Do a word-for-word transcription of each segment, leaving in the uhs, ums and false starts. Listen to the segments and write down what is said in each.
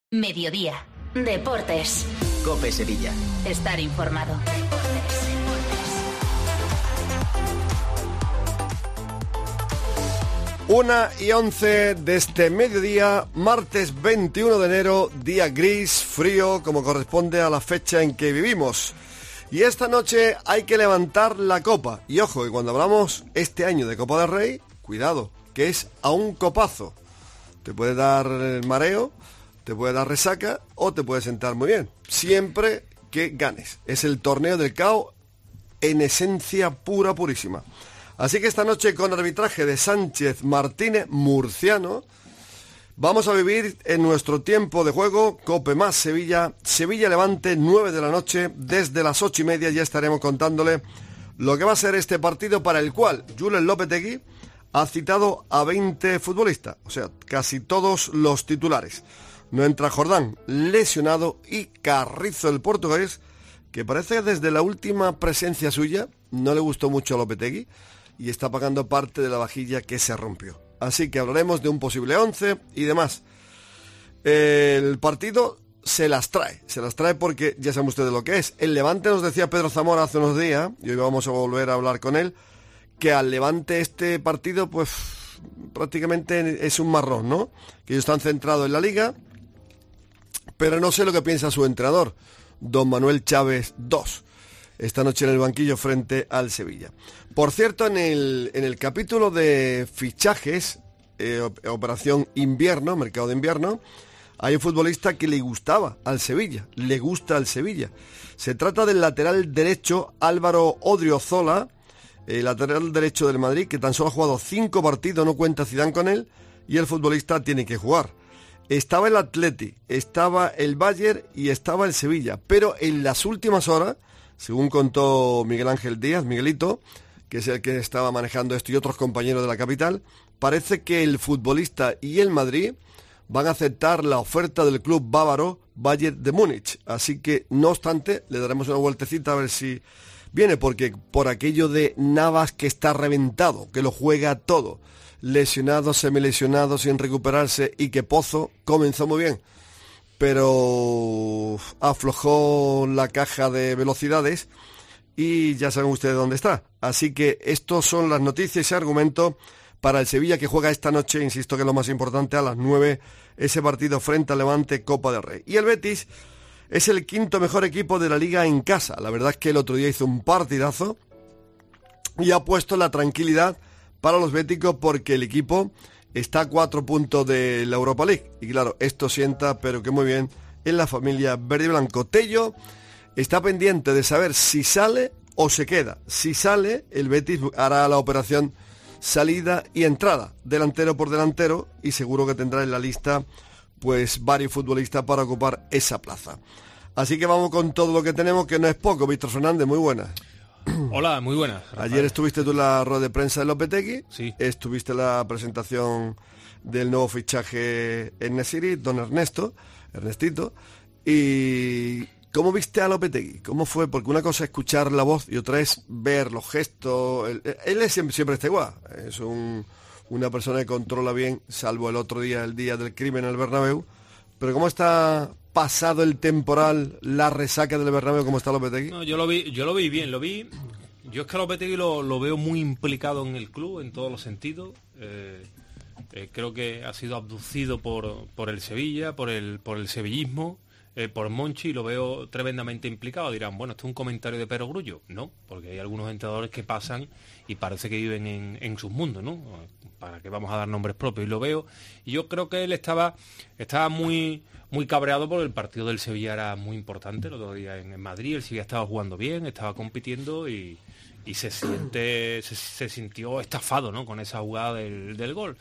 Mediodía. Deportes. COPE Sevilla. Estar informado. Deportes. Una y once de este mediodía, martes veintiuno de enero, día gris, frío, como corresponde a la fecha en que vivimos. Y esta noche hay que levantar la copa. Y ojo, que cuando hablamos este año de Copa del Rey, cuidado, que es a un copazo. Te puede dar el mareo, te puede dar resaca o te puede sentar muy bien. Siempre que ganes. Es el torneo del C A O en esencia pura, purísima. Así que esta noche, con arbitraje de Sánchez Martínez Murciano, vamos a vivir en nuestro tiempo de juego Cope más Sevilla, Sevilla-Levante, nueve de la noche. Desde las ocho y media ya estaremos contándole lo que va a ser este partido, para el cual Julen Lopetegui ha citado a veinte futbolistas, o sea, casi todos los titulares. No entra Jordán, lesionado, y Carrizo, el portugués, que parece que desde la última presencia suya no le gustó mucho a Lopetegui y está pagando parte de la vajilla que se rompió. Así que hablaremos de un posible once y demás. El partido se las trae, se las trae porque ya saben ustedes lo que es. El Levante, nos decía Pedro Zamora hace unos días, y hoy vamos a volver a hablar con él, que al Levante este partido pues prácticamente es un marrón, ¿no? Que ellos están centrados en la Liga, pero no sé lo que piensa su entrenador, don Manuel Chávez segundo, esta noche en el banquillo frente al Sevilla. Por cierto, en el, en el capítulo de fichajes, eh, operación invierno, mercado de invierno, hay un futbolista que le gustaba al Sevilla, le gusta al Sevilla. Se trata del lateral derecho Álvaro Odriozola, el lateral derecho del Madrid, que tan solo ha jugado cinco partidos, no cuenta Zidane con él, y el futbolista tiene que jugar. Estaba el Atleti, estaba el Bayern y estaba el Sevilla, pero en las últimas horas, según contó Miguel Ángel Díaz, Miguelito, que es el que estaba manejando esto, y otros compañeros de la capital, parece que el futbolista y el Madrid van a aceptar la oferta del club bávaro Bayern de Múnich. Así que, no obstante, le daremos una vueltecita a ver si viene, porque por aquello de Navas, que está reventado, que lo juega todo, lesionado, semilesionado, sin recuperarse, y que Pozo comenzó muy bien, pero aflojó la caja de velocidades y ya saben ustedes dónde está. Así que estos son las noticias y argumentos para el Sevilla, que juega esta noche, insisto que es lo más importante, a las nueve, ese partido frente al Levante, Copa del Rey. Y el Betis es el quinto mejor equipo de la Liga en casa. La verdad es que el otro día hizo un partidazo y ha puesto la tranquilidad para los béticos, porque el equipo está a cuatro puntos de la Europa League. Y claro, esto sienta, pero que muy bien, en la familia verde y blanco. Tello está pendiente de saber si sale o se queda. Si sale, el Betis hará la operación salida y entrada, delantero por delantero, y seguro que tendrá en la lista pues varios futbolistas para ocupar esa plaza. Así que vamos con todo lo que tenemos, que no es poco. Víctor Fernández, muy buenas. Hola, muy buenas. Rafael. Ayer estuviste tú en la rueda de prensa de Lopetegui. Sí. Estuviste en la presentación del nuevo fichaje en Nesiri, don Ernesto, Ernestito. ¿Y cómo viste a Lopetegui? ¿Cómo fue? Porque una cosa es escuchar la voz y otra es ver los gestos. Él, él es siempre, siempre está igual. Es un, una persona que controla bien, salvo el otro día, el día del crimen en el Bernabéu. Pero ¿cómo está pasado el temporal, la resaca del Bernabéu? ¿Cómo está Lopetegui? No, yo lo vi, yo lo vi bien, lo vi. Yo es que a Lopetegui lo, lo veo muy implicado en el club, en todos los sentidos. Eh, eh, creo que ha sido abducido por, por el Sevilla, por el, por el sevillismo, eh, por Monchi, y lo veo tremendamente implicado. Dirán, bueno, esto es un comentario de Pero Grullo. No, porque hay algunos entrenadores que pasan y parece que viven en, en sus mundos, ¿no? Para que vamos a dar nombres propios, y lo veo. Y yo creo que él estaba, estaba muy... muy cabreado porque el partido del Sevilla era muy importante el otro día en Madrid. El Sevilla estaba jugando bien, estaba compitiendo y, y se siente se, se sintió estafado, ¿no?, con esa jugada del, del gol.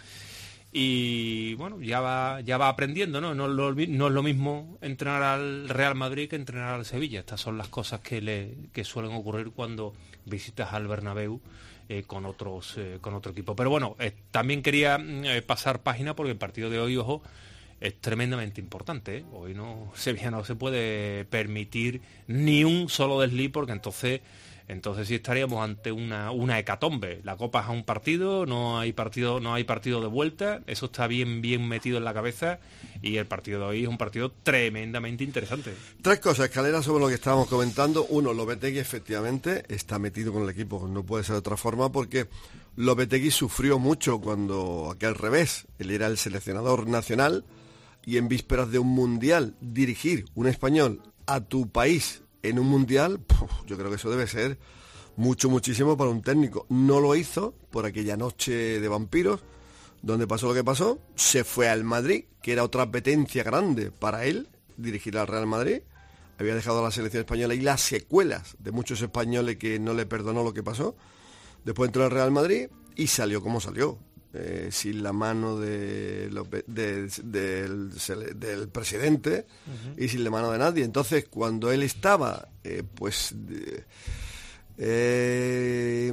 Y bueno, ya va ya va aprendiendo, ¿no? No es, lo, no es lo mismo entrenar al Real Madrid que entrenar al Sevilla. Estas son las cosas que le que suelen ocurrir cuando visitas al Bernabéu eh, con otros eh, con otro equipo. Pero bueno, eh, también quería eh, pasar página, porque el partido de hoy, ojo, es tremendamente importante, ¿eh? Hoy no, Sevilla no se puede permitir ni un solo desliz, porque entonces entonces sí estaríamos ante una, una hecatombe. La Copa es a un partido, no hay partido, no hay partido de vuelta, eso está bien, bien metido en la cabeza, y el partido de hoy es un partido tremendamente interesante. Tres cosas, Escalera, sobre lo que estábamos comentando. Uno, Lopetegui efectivamente está metido con el equipo, no puede ser de otra forma, porque Lopetegui sufrió mucho cuando, aquel revés, él era el seleccionador nacional, y en vísperas de un mundial, dirigir un español a tu país en un mundial, puf, yo creo que eso debe ser mucho, muchísimo para un técnico. No lo hizo por aquella noche de vampiros, donde pasó lo que pasó. Se fue al Madrid, que era otra apetencia grande para él, dirigir al Real Madrid. Había dejado a la selección española y las secuelas de muchos españoles que no le perdonó lo que pasó. Después entró al Real Madrid y salió como salió. Eh, sin la mano de, de, de, del, del presidente, uh-huh, y sin la mano de nadie. Entonces, cuando él estaba eh, pues de, eh,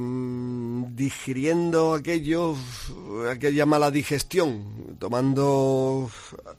digiriendo aquello, aquella mala digestión, tomando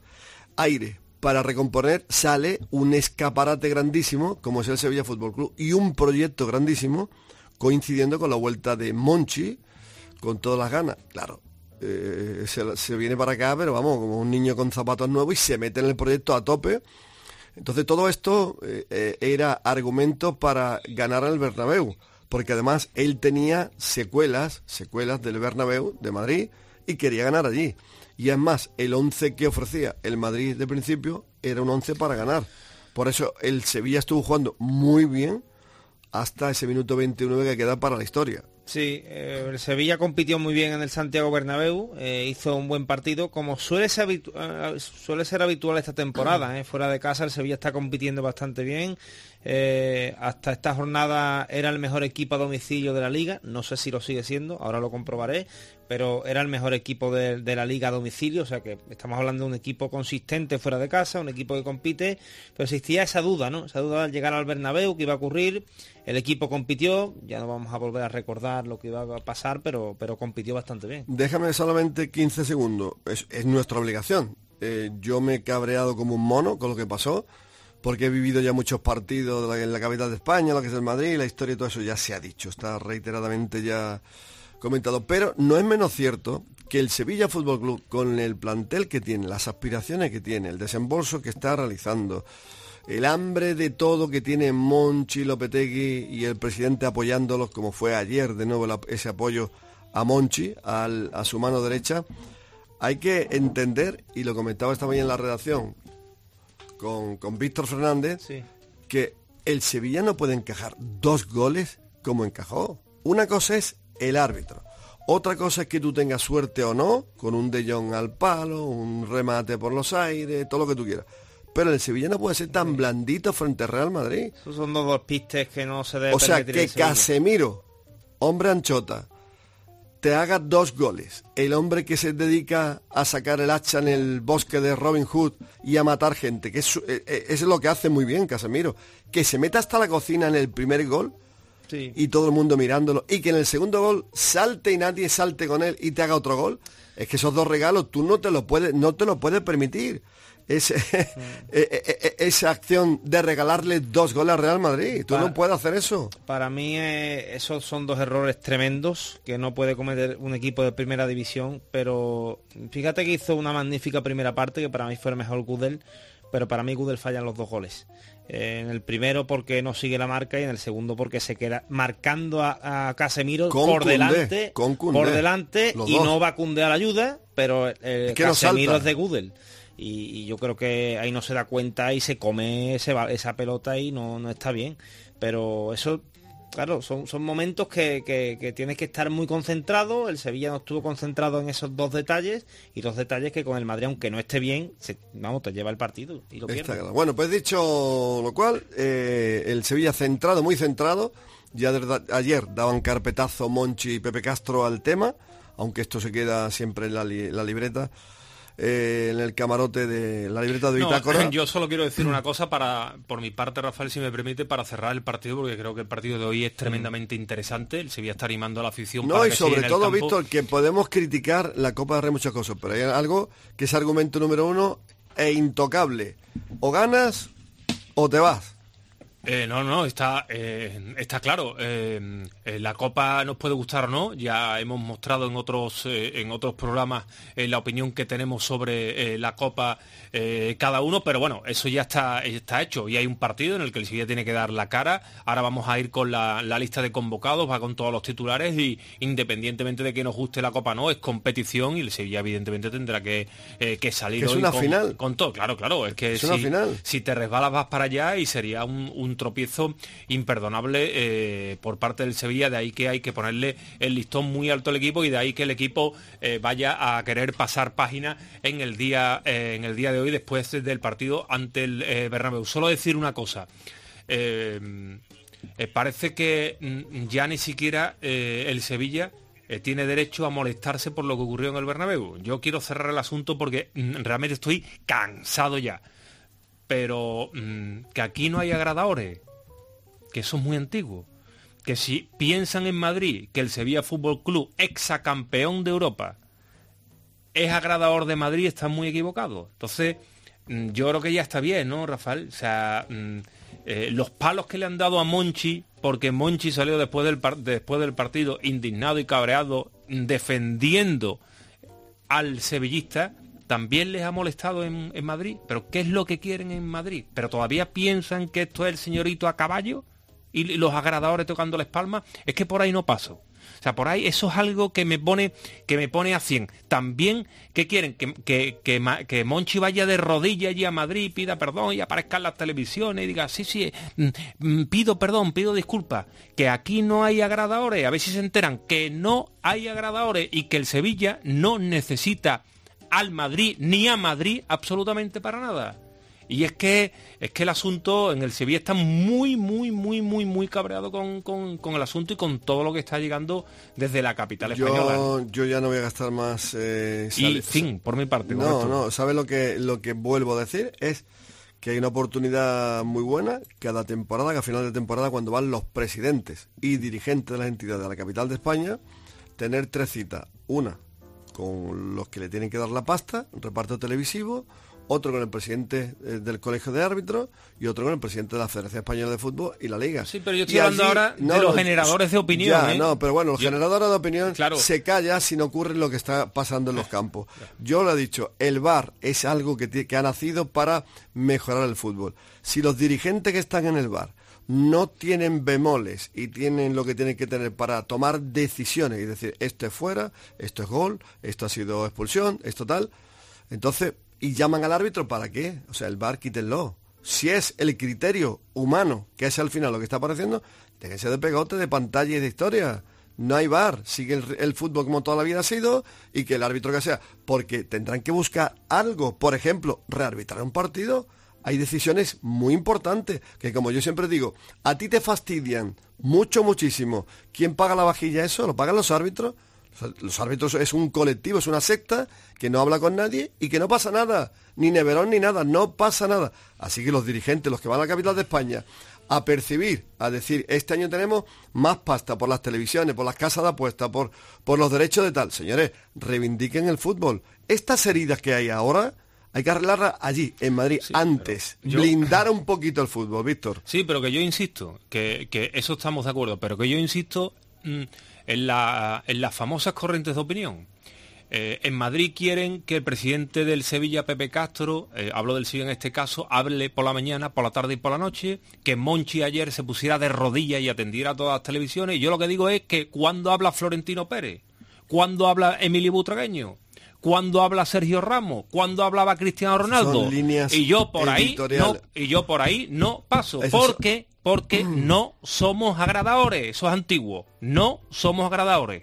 aire para recomponer, sale un escaparate grandísimo como es el Sevilla Fútbol Club, y un proyecto grandísimo coincidiendo con la vuelta de Monchi con todas las ganas. Claro, Eh, se, se viene para acá, pero vamos, como un niño con zapatos nuevos, y se mete en el proyecto a tope. Entonces todo esto eh, eh, era argumento para ganar al Bernabéu, porque además él tenía secuelas, secuelas del Bernabéu de Madrid, y quería ganar allí. Y además el once que ofrecía el Madrid de principio era un once para ganar. Por eso el Sevilla estuvo jugando muy bien hasta ese minuto veintinueve que queda para la historia. Sí, eh, el Sevilla compitió muy bien en el Santiago Bernabéu, eh, hizo un buen partido, como suele ser, habitu uh, suele ser habitual esta temporada. Eh, fuera de casa el Sevilla está compitiendo bastante bien. Eh, hasta esta jornada era el mejor equipo a domicilio de la Liga, no sé si lo sigue siendo, ahora lo comprobaré, pero era el mejor equipo de, de la Liga a domicilio, o sea que estamos hablando de un equipo consistente fuera de casa, un equipo que compite, pero existía esa duda, ¿no? Esa duda al llegar al Bernabéu, que iba a ocurrir. El equipo compitió, ya no vamos a volver a recordar lo que iba a pasar, pero, pero compitió bastante bien. Déjame solamente quince segundos, es, es nuestra obligación. Eh, yo me he cabreado como un mono con lo que pasó, porque he vivido ya muchos partidos de la, en la capital de España, lo que es el Madrid, la historia y todo eso ya se ha dicho, está reiteradamente ya comentado, pero no es menos cierto que el Sevilla Fútbol Club, con el plantel que tiene, las aspiraciones que tiene, el desembolso que está realizando, el hambre de todo que tiene Monchi, Lopetegui y el presidente apoyándolos, como fue ayer de nuevo la, ese apoyo a Monchi, al, a su mano derecha, hay que entender, y lo comentaba esta mañana en la redacción con, con Víctor Fernández, sí, que el Sevilla no puede encajar dos goles como encajó. Una cosa es el árbitro, otra cosa es que tú tengas suerte o no, con un De Jong al palo, un remate por los aires, todo lo que tú quieras. Pero el Sevilla no puede ser tan blandito frente al Real Madrid. Esos son dos, dos pistes que no se deben. O sea, que Casemiro, hombre anchota, te haga dos goles. El hombre que se dedica a sacar el hacha en el bosque de Robin Hood y a matar gente, que es, es lo que hace muy bien Casemiro. Que se meta hasta la cocina en el primer gol, sí, y todo el mundo mirándolo, y que en el segundo gol salte y nadie salte con él y te haga otro gol. Es que esos dos regalos tú no te lo puedes, no te lo puedes permitir. Ese, sí. Esa acción de regalarle dos goles al Real Madrid, tú para, no puedes hacer eso. Para mí eh, esos son dos errores tremendos que no puede cometer un equipo de primera división, pero fíjate que hizo una magnífica primera parte, que para mí fue el mejor Gudel, pero para mí Gudel falla en los dos goles. Eh, en el primero porque no sigue la marca, y en el segundo porque se queda marcando a, a Casemiro con por, Koundé, delante, con por delante, y dos. No va Koundé a la ayuda, pero eh, Casemiro no es de Gudel. Y, y yo creo que ahí no se da cuenta y se come ese, esa pelota y no, no está bien. Pero eso, claro, son, son momentos que, que, que tienes que estar muy concentrado. El Sevilla no estuvo concentrado en esos dos detalles, y dos detalles que con el Madrid, aunque no esté bien, se, vamos, te lleva el partido y lo pierde. Claro. Bueno, pues dicho lo cual, eh, el Sevilla centrado, muy centrado. Ya de, ayer daban carpetazo Monchi y Pepe Castro al tema, aunque esto se queda siempre en la, li, la libreta. Eh, en el camarote de la libreta de bitácora. No, yo solo quiero decir una cosa para, por mi parte, Rafael, si me permite, para cerrar el partido, porque creo que el partido de hoy es tremendamente interesante. El Sevilla está animando a la afición. No, para y sobre todo, Víctor, que podemos criticar la Copa de Rey muchas cosas, pero hay algo que es argumento número uno, e intocable. O ganas o te vas. Eh, no, no, está, eh, está claro. Eh, eh, la Copa nos puede gustar o no. Ya hemos mostrado en otros eh, en otros programas eh, la opinión que tenemos sobre eh, la Copa eh, cada uno, pero bueno, eso ya está, está hecho. Y hay un partido en el que el Sevilla tiene que dar la cara. Ahora vamos a ir con la, la lista de convocados, va con todos los titulares y independientemente de que nos guste la Copa no, es competición y el Sevilla evidentemente tendrá que, eh, que salir que es hoy una con, final. con todo. Claro, claro, es que es si, una final. si te resbalas vas para allá y sería un, un tropiezo imperdonable eh, por parte del Sevilla, de ahí que hay que ponerle el listón muy alto al equipo y de ahí que el equipo eh, vaya a querer pasar página en el día eh, en el día de hoy después del partido ante el eh, Bernabéu. Solo decir una cosa, eh, eh, parece que mm, ya ni siquiera eh, el Sevilla eh, tiene derecho a molestarse por lo que ocurrió en el Bernabéu. Yo quiero cerrar el asunto porque mm, realmente estoy cansado ya, pero mm, que aquí no hay agradadores, que eso es muy antiguo, que si piensan en Madrid que el Sevilla Fútbol Club, exacampeón de Europa, es agradador de Madrid, están muy equivocados. Entonces, yo creo que ya está bien, ¿no, Rafael? O sea, eh, los palos que le han dado a Monchi, porque Monchi salió después del, par después del partido indignado y cabreado, defendiendo al sevillista, también les ha molestado en, en Madrid. ¿Pero qué es lo que quieren en Madrid? ¿Pero todavía piensan que esto es el señorito a caballo? Y los agradadores tocando las palmas, es que por ahí no paso. O sea, por ahí eso es algo que me pone que me pone a cien. También, ¿qué quieren? Que, que, que, que Monchi vaya de rodillas allí a Madrid, pida perdón y aparezca en las televisiones y diga, sí, sí, mm, pido perdón, pido disculpas. Que aquí no hay agradadores, a ver si se enteran que no hay agradadores y que el Sevilla no necesita al Madrid ni a Madrid absolutamente para nada. Y es que es que el asunto en el Sevilla está muy, muy, muy, muy, muy cabreado con, con, con el asunto y con todo lo que está llegando desde la capital yo, española. Yo ya no voy a gastar más... Eh, y fin, por mi parte. No, no, ¿sabes lo que, lo que vuelvo a decir? Es que hay una oportunidad muy buena cada temporada, que a final de temporada, cuando van los presidentes y dirigentes de las entidades de la capital de España, tener tres citas. Una con los que le tienen que dar la pasta, un reparto televisivo, otro con el presidente eh, del Colegio de Árbitros y otro con el presidente de la Federación Española de Fútbol y la Liga. Sí, pero yo estoy y hablando allí, ahora no, de los no, generadores de opinión. Ya, ¿eh? no, pero bueno, los yo, generadores de opinión claro. se calla si no ocurre lo que está pasando en los campos. Yo lo he dicho, el V A R es algo que, que ha nacido para mejorar el fútbol. Si los dirigentes que están en el V A R no tienen bemoles y tienen lo que tienen que tener para tomar decisiones y decir, esto es fuera, esto es gol, esto ha sido expulsión, esto tal, entonces... Y llaman al árbitro, ¿para qué? O sea, el V A R quítenlo. Si es el criterio humano, que es al final lo que está apareciendo, déjense de pegote, de pantalla y de historia. No hay V A R, sigue el, el fútbol como toda la vida ha sido y que el árbitro que sea, porque tendrán que buscar algo, por ejemplo, rearbitrar un partido. Hay decisiones muy importantes, que como yo siempre digo, a ti te fastidian mucho, muchísimo. ¿Quién paga la vajilla eso? ¿Lo pagan los árbitros? Los árbitros es un colectivo, es una secta que no habla con nadie y que no pasa nada, ni neverón ni nada, no pasa nada. Así que los dirigentes, los que van a la capital de España a percibir, a decir, este año tenemos más pasta por las televisiones, por las casas de apuesta, por, por los derechos de tal. Señores, reivindiquen el fútbol. Estas heridas que hay ahora hay que arreglarlas allí, en Madrid, sí, antes. Yo... Blindar un poquito el fútbol, Víctor. Sí, pero que yo insisto, que, que eso estamos de acuerdo, pero que yo insisto... Mmm, En, la, en las famosas corrientes de opinión. Eh, en Madrid quieren que el presidente del Sevilla, Pepe Castro, eh, hablo del Sevilla en este caso, hable por la mañana, por la tarde y por la noche, que Monchi ayer se pusiera de rodillas y atendiera a todas las televisiones. Y yo lo que digo es que cuando habla Florentino Pérez, cuando habla Emilio Butragueño, cuando habla Sergio Ramos, cuando hablaba Cristiano Ronaldo, y yo por ahí no, y yo por ahí no paso, Eso porque son... porque mm. no somos agradadores, eso es antiguo, no somos agradadores.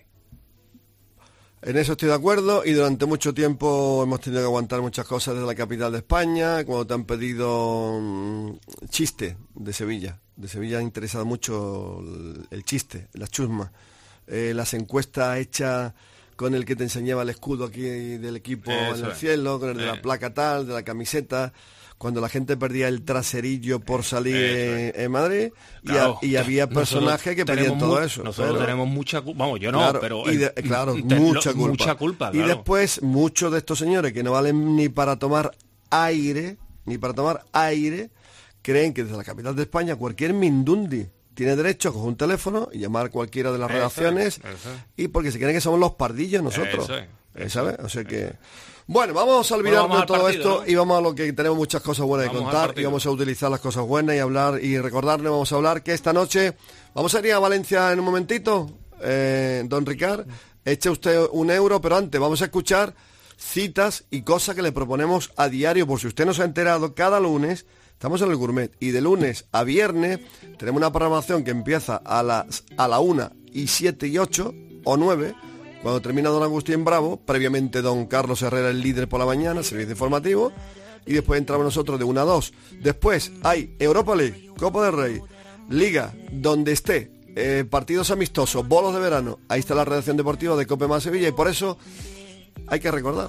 En eso estoy de acuerdo y durante mucho tiempo hemos tenido que aguantar muchas cosas desde la capital de España, cuando te han pedido um, chiste de Sevilla. De Sevilla ha interesado mucho el, el chiste, la chusma, eh, las encuestas hechas con el que te enseñaba el escudo aquí del equipo Eso en el es. cielo, con el de eh. la placa tal, de la camiseta, cuando la gente perdía el traserillo por salir en, en Madrid, claro, y, a, y había personajes que pedían todo eso. Nosotros pero, tenemos mucha culpa, vamos, yo no, claro, pero... Y de, claro, te, mucha, lo, culpa. mucha culpa. Y claro. después, muchos de estos señores que no valen ni para tomar aire, ni para tomar aire, creen que desde la capital de España cualquier mindundi tiene derecho a coger un teléfono y llamar a cualquiera de las Eso redacciones, es, eso es. y porque se creen que somos los pardillos nosotros. Eso es, eso ¿sabes? O sea que... Bueno, vamos a olvidarnos Bueno, vamos de todo al partido, esto, ¿no? y vamos a lo que tenemos muchas cosas buenas Vamos de al contar, y partido. vamos a utilizar las cosas buenas y hablar y recordarle, vamos a hablar que esta noche vamos a ir a Valencia en un momentito, eh, don Ricard, eche usted un euro, pero antes vamos a escuchar citas y cosas que le proponemos a diario, por si usted no se ha enterado, cada lunes estamos en el Gourmet, y de lunes a viernes tenemos una programación que empieza a las a la una y siete y ocho o nueve, cuando termina don Agustín Bravo, previamente don Carlos Herrera, el líder por la mañana, servicio informativo, y después entramos nosotros de una a dos. Después hay Europa League, Copa del Rey, Liga, donde esté, eh, partidos amistosos, bolos de verano, ahí está la redacción deportiva de Cope Más Sevilla, y por eso hay que recordar.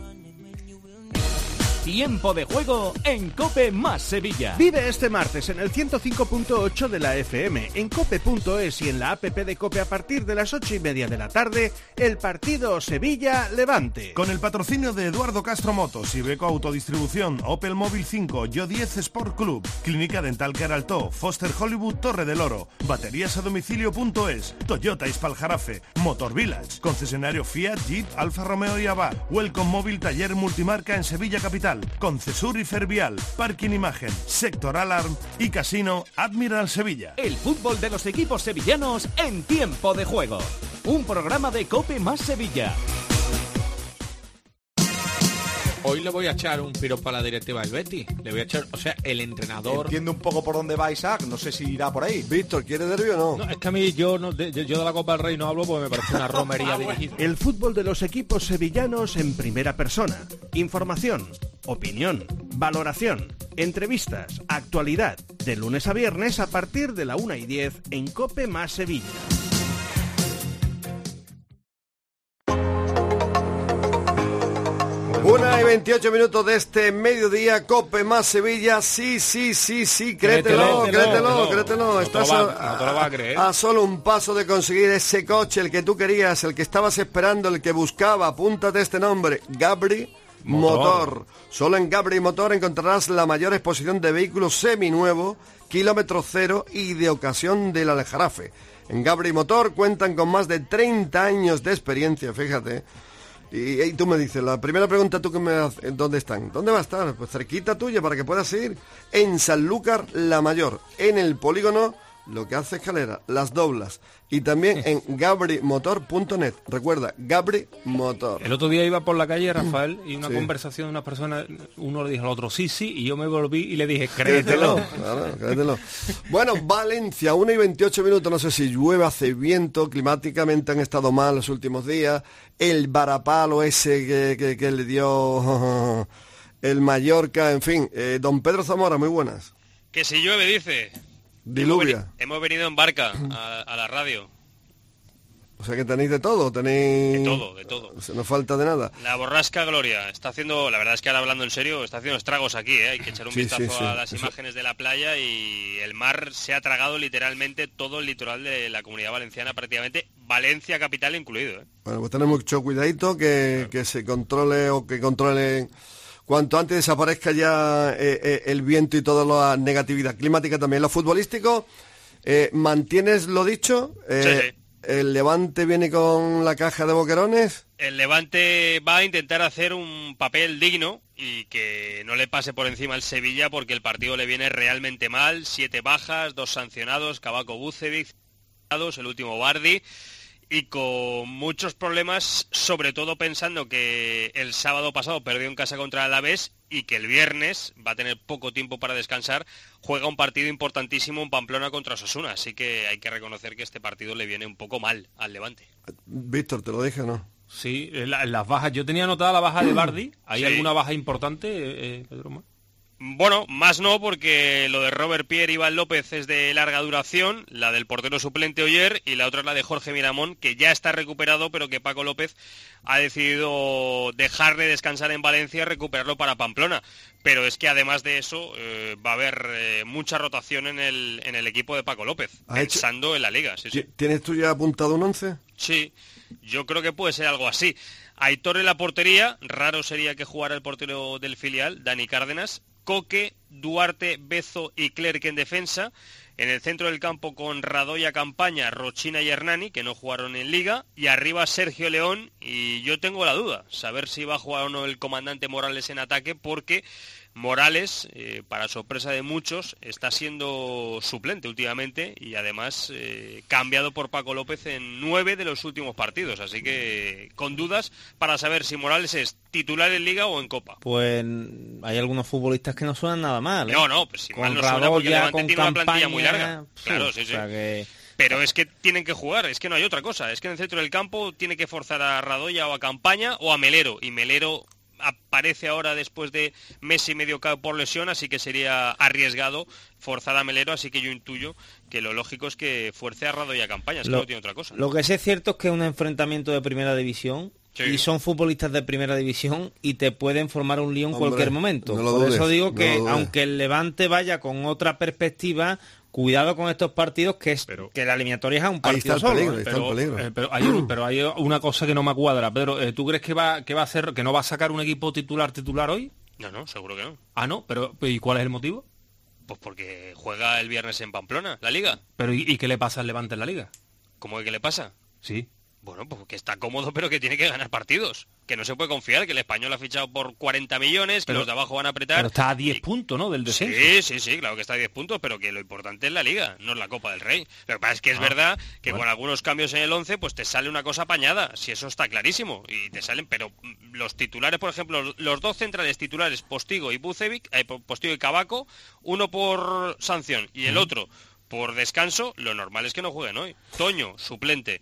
Tiempo de juego en Cope Más Sevilla. Vive este martes en el ciento cinco punto ocho de la F M, en cope punto es y en la app de Cope a partir de las ocho y media de la tarde, el partido Sevilla-Levante. Con el patrocinio de Eduardo Castro Motos, Iveco Autodistribución, Opel Móvil cinco, Yo diez Sport Club, Clínica Dental Queraltó, Foster Hollywood Torre del Oro, Baterías a domicilio punto es, Toyota Ispaljarafe, Motor Village, concesionario Fiat, Jeep, Alfa Romeo y Abarth, Welcome Móvil Taller Multimarca en Sevilla Capital, Concesur y Fervial, Parking Imagen, Sector Alarm y Casino Admiral Sevilla. El fútbol de los equipos sevillanos en tiempo de juego. Un programa de Cope Más Sevilla. Hoy le voy a echar un piropo a la directiva del Betis. Le voy a echar, o sea, el entrenador... Entiendo un poco por dónde va Isaac, no sé si irá por ahí. Víctor, ¿quiere derbi o no? No, es que a mí yo, no, de, yo de la Copa del Rey no hablo porque me parece una romería dirigida. El fútbol de los equipos sevillanos en primera persona. Información, opinión, valoración, entrevistas, actualidad. De lunes a viernes a partir de la una y diez en Cope Más Sevilla. Una y veintiocho minutos de este mediodía, Cope Más Sevilla, sí, sí, sí, sí, créetelo, Créetelo, créetelo, no, créetelo, no te estás lo a, va- no te lo vas a creer. a solo un paso de conseguir ese coche, el que tú querías, el que estabas esperando, el que buscaba, apúntate este nombre, Gabri Motor. Motor. Solo en Gabri Motor encontrarás la mayor exposición de vehículos seminuevos, kilómetro cero y de ocasión del Aljarafe. En Gabri Motor cuentan con más de treinta años de experiencia, fíjate. Y, y tú me dices, la primera pregunta tú que me haces, ¿dónde están? ¿Dónde va a estar? Pues cerquita tuya para que puedas ir. En Sanlúcar la Mayor, en el polígono, lo que hace escalera, las doblas. Y también en gabri motor punto net. Recuerda, Gabri Motor. El otro día iba por la calle, Rafael, y una Sí. conversación de unas personas, uno le dijo al otro sí, sí, y yo me volví y le dije, Créetelo, créetelo. claro, créetelo. Bueno, Valencia, una y veintiocho minutos, no sé si llueve, hace viento, climáticamente han estado mal los últimos días. El varapalo ese que, que, que le dio el Mallorca, en fin. Eh, don Pedro Zamora, muy buenas. Que si llueve, dice. Diluvia. Hemos, veni- hemos venido en barca a, a la radio. O sea que tenéis de todo, tenéis... De todo, de todo. Se nos falta de nada. La borrasca Gloria está haciendo, la verdad es que ahora hablando en serio, está haciendo estragos aquí, ¿eh? Hay que echar un Sí, vistazo sí, sí. a las Eso- imágenes de la playa y el mar se ha tragado literalmente todo el litoral de la Comunidad Valenciana, prácticamente Valencia capital incluido, ¿eh? Bueno, pues tenemos mucho cuidadito, que, que se controle o que controle... Cuanto antes desaparezca ya eh, eh, el viento y toda la negatividad climática también. Lo futbolístico, eh, ¿mantienes lo dicho? Eh, Sí, sí. ¿El Levante viene con la caja de boquerones? El Levante va a intentar hacer un papel digno y que no le pase por encima al Sevilla porque el partido le viene realmente mal. Siete bajas, dos sancionados, Kabako Bucevic, el último Bardi, y con muchos problemas, sobre todo pensando que el sábado pasado perdió en casa contra el Alavés y que el viernes va a tener poco tiempo para descansar, juega un partido importantísimo en Pamplona contra Osasuna, así que hay que reconocer que este partido le viene un poco mal al Levante. Víctor, te lo dije, ¿no? Sí, en la- en las bajas, yo tenía anotada la baja de Bardi. ¿Hay Sí. alguna baja importante, eh, eh, Pedro? Ma? Bueno, más no, porque lo de Robert Pierre y Iván López es de larga duración, la del portero suplente Oyer y la otra es la de Jorge Miramón, que ya está recuperado, pero que Paco López ha decidido dejarle descansar en Valencia y recuperarlo para Pamplona. Pero es que además de eso eh, va a haber eh, mucha rotación en el, en el equipo de Paco López, ¿Ha hecho- pensando en la Liga. Sí, sí. ¿Tienes tú ya apuntado un once? Sí, yo creo que puede ser algo así. Aitor en la portería, raro sería que jugara el portero del filial, Dani Cárdenas. Coque, Duarte, Bezo y Clerc en defensa. En el centro del campo con Radoya, Campaña, Rochina y Hernani, que no jugaron en Liga. Y arriba Sergio León, y yo tengo la duda, saber si va a jugar o no el comandante Morales en ataque, porque Morales, eh, para sorpresa de muchos, está siendo suplente últimamente y además eh, cambiado por Paco López en nueve de los últimos partidos. Así que con dudas para saber si Morales es titular en Liga o en Copa. Pues hay algunos futbolistas que no suenan nada mal, ¿eh? No, no, pues si con mal no suena porque Radoya, Levante con tiene una plantilla muy Campaña, larga. sí, Claro, sí, sí. O sea que... Pero es que tienen que jugar, es que no hay otra cosa. Es que en el centro del campo tiene que forzar a Radoya o a Campaña o a Melero. Y Melero aparece ahora después de mes y medio por lesión, así que sería arriesgado forzar a Melero, así que yo intuyo que lo lógico es que fuerce a Radoya y a Campaña, es que lo, no tiene otra cosa. Lo que sí es cierto es que es un enfrentamiento de primera división. Sí. Y son futbolistas de primera división y te pueden formar un lío en Hombre, cualquier momento. No Por dudes, eso digo que no aunque el Levante vaya con otra perspectiva, cuidado con estos partidos, que es pero, que la eliminatoria es a un partido solo. Peligro, ¿eh? pero, eh, pero, hay, pero hay una cosa que no me cuadra, Pedro. Eh, ¿Tú crees que va, que va a hacer, que no va a sacar un equipo titular titular hoy? No, no, seguro que no. Ah, no, pero ¿y cuál es el motivo? Pues porque juega el viernes en Pamplona, la Liga. Pero ¿y, y qué le pasa al Levante en la Liga? ¿Cómo que qué le pasa? Sí. Bueno, pues que está cómodo, pero que tiene que ganar partidos. Que no se puede confiar, que el Español ha fichado por cuarenta millones, que pero, los de abajo van a apretar. Pero está a diez y... puntos, ¿no? Del descenso. Sí, sí, sí, claro que está a diez puntos, pero que lo importante es la Liga, no es la Copa del Rey. Lo que pasa es que es ah, verdad que bueno. con algunos cambios en el once, pues te sale una cosa apañada, si eso está clarísimo. Y te salen, pero los titulares, por ejemplo, los dos centrales titulares, Postigo y Bucevic, eh, Postigo y Cavaco, uno por sanción y el uh-huh. otro por descanso, lo normal es que no jueguen hoy. Toño, suplente.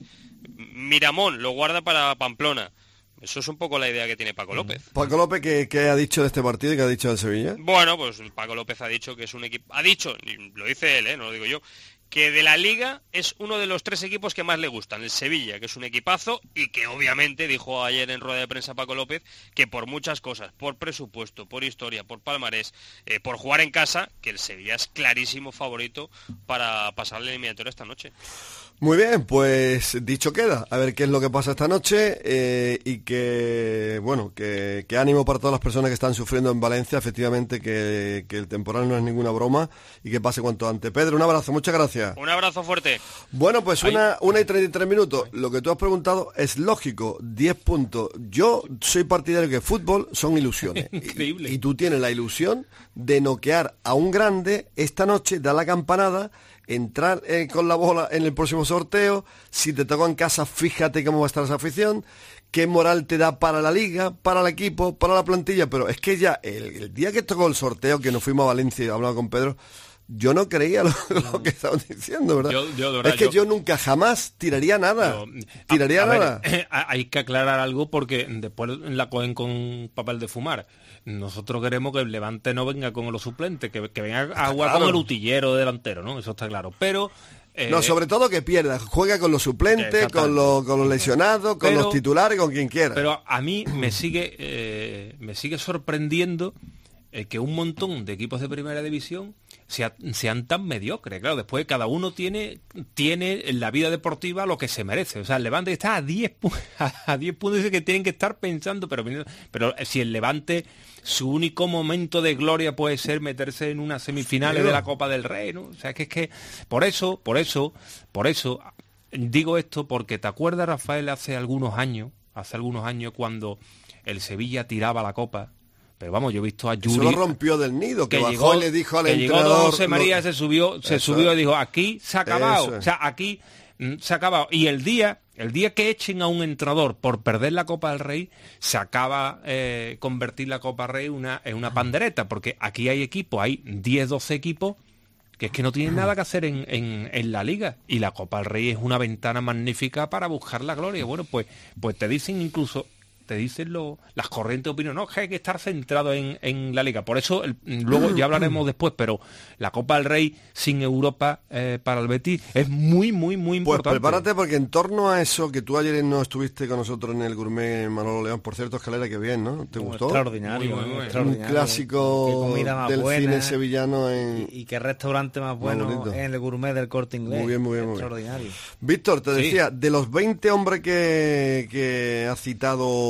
Miramón lo guarda para Pamplona. Eso es un poco la idea que tiene Paco López. Paco López, ¿qué, qué ha dicho de este partido y qué ha dicho del Sevilla? Bueno, pues Paco López ha dicho que es un equipo... Ha dicho, lo dice él, ¿eh? No lo digo yo, que de la Liga es uno de los tres equipos que más le gustan. El Sevilla, que es un equipazo, y que obviamente, dijo ayer en rueda de prensa Paco López, que por muchas cosas, por presupuesto, por historia, por palmarés, eh, por jugar en casa, que el Sevilla es clarísimo favorito para pasar la eliminatoria esta noche. Muy bien, pues dicho queda, a ver qué es lo que pasa esta noche eh, y que, bueno, que, que ánimo para todas las personas que están sufriendo en Valencia, efectivamente que, que el temporal no es ninguna broma y que pase cuanto antes. Pedro, un abrazo, muchas gracias. Un abrazo fuerte. Bueno, pues una, una y treinta y tres minutos, lo que tú has preguntado es lógico, diez puntos. Yo soy partidario que fútbol son ilusiones. Increíble. Y, y tú tienes la ilusión de noquear a un grande esta noche, da la campanada, entrar eh, con la bola en el próximo sorteo. Si te tocó en casa, fíjate cómo va a estar esa afición, qué moral te da para la liga, para el equipo, para la plantilla. Pero es que ya el, el día que tocó el sorteo, que nos fuimos a Valencia y hablaba con Pedro, yo no creía lo, lo que estaban diciendo, ¿verdad? Yo, yo, de verdad es que yo, yo nunca jamás tiraría nada. Yo, tiraría a, a nada. Ver, eh, hay que aclarar algo porque después la cogen con papel de fumar. Nosotros queremos que el Levante no venga con los suplentes, que, que venga a jugar claro. con el utillero delantero, ¿no? Eso está claro. Pero eh, no, sobre todo que pierda, juega con los suplentes, con los, con los lesionados, con pero, los titulares, con quien quiera. Pero a mí me sigue eh, me sigue sorprendiendo eh, que un montón de equipos de primera división sea, sean tan mediocres. Claro, después cada uno tiene tiene en la vida deportiva lo que se merece. O sea, el Levante está a diez a diez puntos que tienen que estar pensando, pero pero si el Levante su único momento de gloria puede ser meterse en unas semifinales de la Copa del Rey, ¿no? O sea, que es que por eso, por eso, por eso digo esto, porque te acuerdas, Rafael, hace algunos años, hace algunos años cuando el Sevilla tiraba la Copa. Pero vamos, yo he visto a Yuri... Eso lo rompió del nido, que, que bajó llegó, y le dijo al que entrenador... Llegó José María, lo... se subió, se eso subió y dijo, aquí se ha acabado. O sea, aquí mm, se ha acabado. Y el día, el día que echen a un entrenador por perder la Copa del Rey, se acaba eh, convertir la Copa del Rey una, en una pandereta, porque aquí hay equipos, hay diez, doce equipos, que es que no tienen nada que hacer en, en, en la Liga. Y la Copa del Rey es una ventana magnífica para buscar la gloria. Bueno, pues, pues te dicen incluso... te dicen lo, las corrientes de opinión, no, que hay que estar centrado en, en la Liga. Por eso, el, luego ya hablaremos después, pero la Copa del Rey sin Europa eh, para el Betis es muy, muy, muy importante. Pues prepárate, porque en torno a eso, que tú ayer no estuviste con nosotros en el Gourmet Manolo León, por cierto, Escalera, que bien, ¿no? ¿Te muy gustó? Extraordinario, muy, muy, muy extraordinario. Un clásico del buena, cine sevillano. En... Y, y qué restaurante más bueno en el Gourmet del Corte Inglés. Muy bien, muy bien. Extraordinario. Muy bien. Víctor, te decía, sí. de los veinte hombres que, que ha citado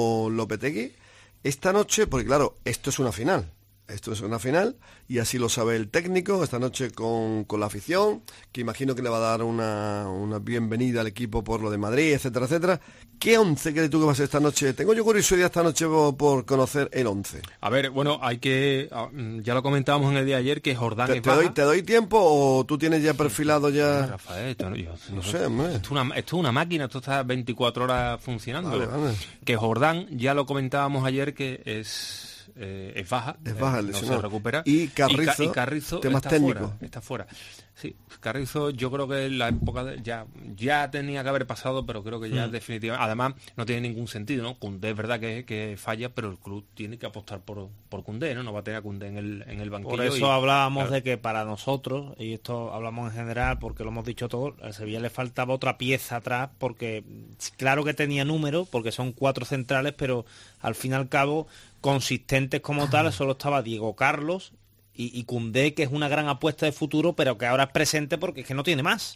con Lopetegui. Esta noche, porque claro, esto es una final. Esto es una final y así lo sabe el técnico, esta noche con, con la afición, que imagino que le va a dar una, una bienvenida al equipo por lo de Madrid, etcétera, etcétera. ¿Qué once crees tú que va a ser esta noche? Tengo yo curiosidad esta noche por, por conocer el once. A ver, bueno, hay que... Ya lo comentábamos en el día de ayer que Jordán ¿Te, es te, baja. doy, ¿Te doy tiempo o tú tienes ya perfilado ya...? Rafael, esto, no, yo, no yo, sé, hombre. Esto es, una, esto es una máquina, esto está veinticuatro horas funcionando. Vale, vale. Que Jordán, ya lo comentábamos ayer, que es... Eh, es baja, es baja eh, el no lesionado. se recupera Y Carrizo, y, Ca y Carrizo temas está técnicos. fuera, está fuera. Sí, Carrizo yo creo que en la época de, ya ya tenía que haber pasado, pero creo que ya Mm. definitivamente, además no tiene ningún sentido, ¿no? Koundé es verdad que, que falla, pero el club tiene que apostar por por Koundé, ¿no? No va a tener a Koundé en el en el banquillo. Por eso y, hablábamos claro. de que para nosotros, y esto hablamos en general porque lo hemos dicho todos, al Sevilla le faltaba otra pieza atrás, porque claro que tenía número, porque son cuatro centrales, pero al fin y al cabo consistentes como tal, solo estaba Diego Carlos y, y Koundé, que es una gran apuesta de futuro, pero que ahora es presente porque es que no tiene más.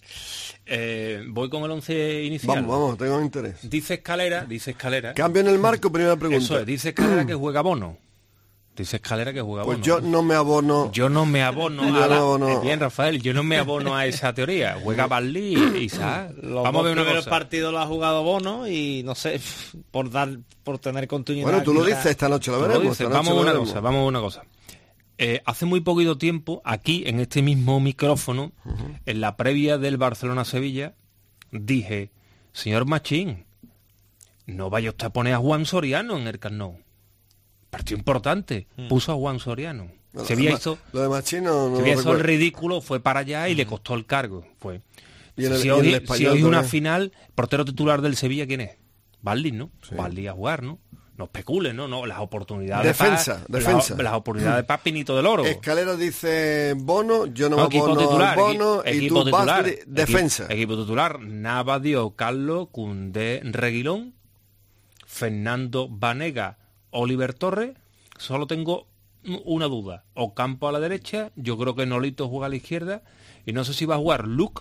Eh, voy con el once inicial. Vamos, vamos, tengo interés. Dice Escalera, dice Escalera. Cambio en el marco, primera pregunta. Eso es, dice Escalera que juega Bono. Dice Escalera que juega Pues Bono. yo no me abono. Yo no me abono Yo a la... no abono. Bien, Rafael, yo no me abono a esa teoría. Juega Barley y Isaac. Los Vamos a ver una primeros cosa. partidos lo ha jugado Bono y no sé, por dar, por tener continuidad. Bueno, tú lo quizá- dices, esta noche lo Tú lo veremos. dices. esta noche Vamos a lo una veremos. cosa, vamos a una cosa. Eh, hace muy poquito tiempo, aquí, en este mismo micrófono, uh-huh. en la previa del Barcelona-Sevilla, dije, señor Machín, no vaya usted a poner a Juan Soriano en el Camp Nou. Partido importante, mm. puso a Juan Soriano. No, Sevilla lo, hizo, lo de Machino no Sevilla lo hizo el recuerdo. ridículo, fue para allá y le costó el cargo. Fue. Y en el- si y en hoy, el español si hoy una también. final, portero titular del Sevilla, ¿quién es? Barley, ¿no? Sí. Barley a jugar, ¿no? No especulen, ¿no? no las oportunidades Defensa, pa, defensa. Las, las oportunidades para Pinito del Oro. Escalera dice Bono, yo no, No, me equipo abono titular, al Bono equi- y equipo tú vas titular, de- defensa. Equipo, equipo titular, Navadio, Carlos, Koundé, Reguilón, Fernando Banega, Oliver Torres. Solo tengo una duda. Ocampo a la derecha, yo creo que Nolito juega a la izquierda y no sé si va a jugar Luke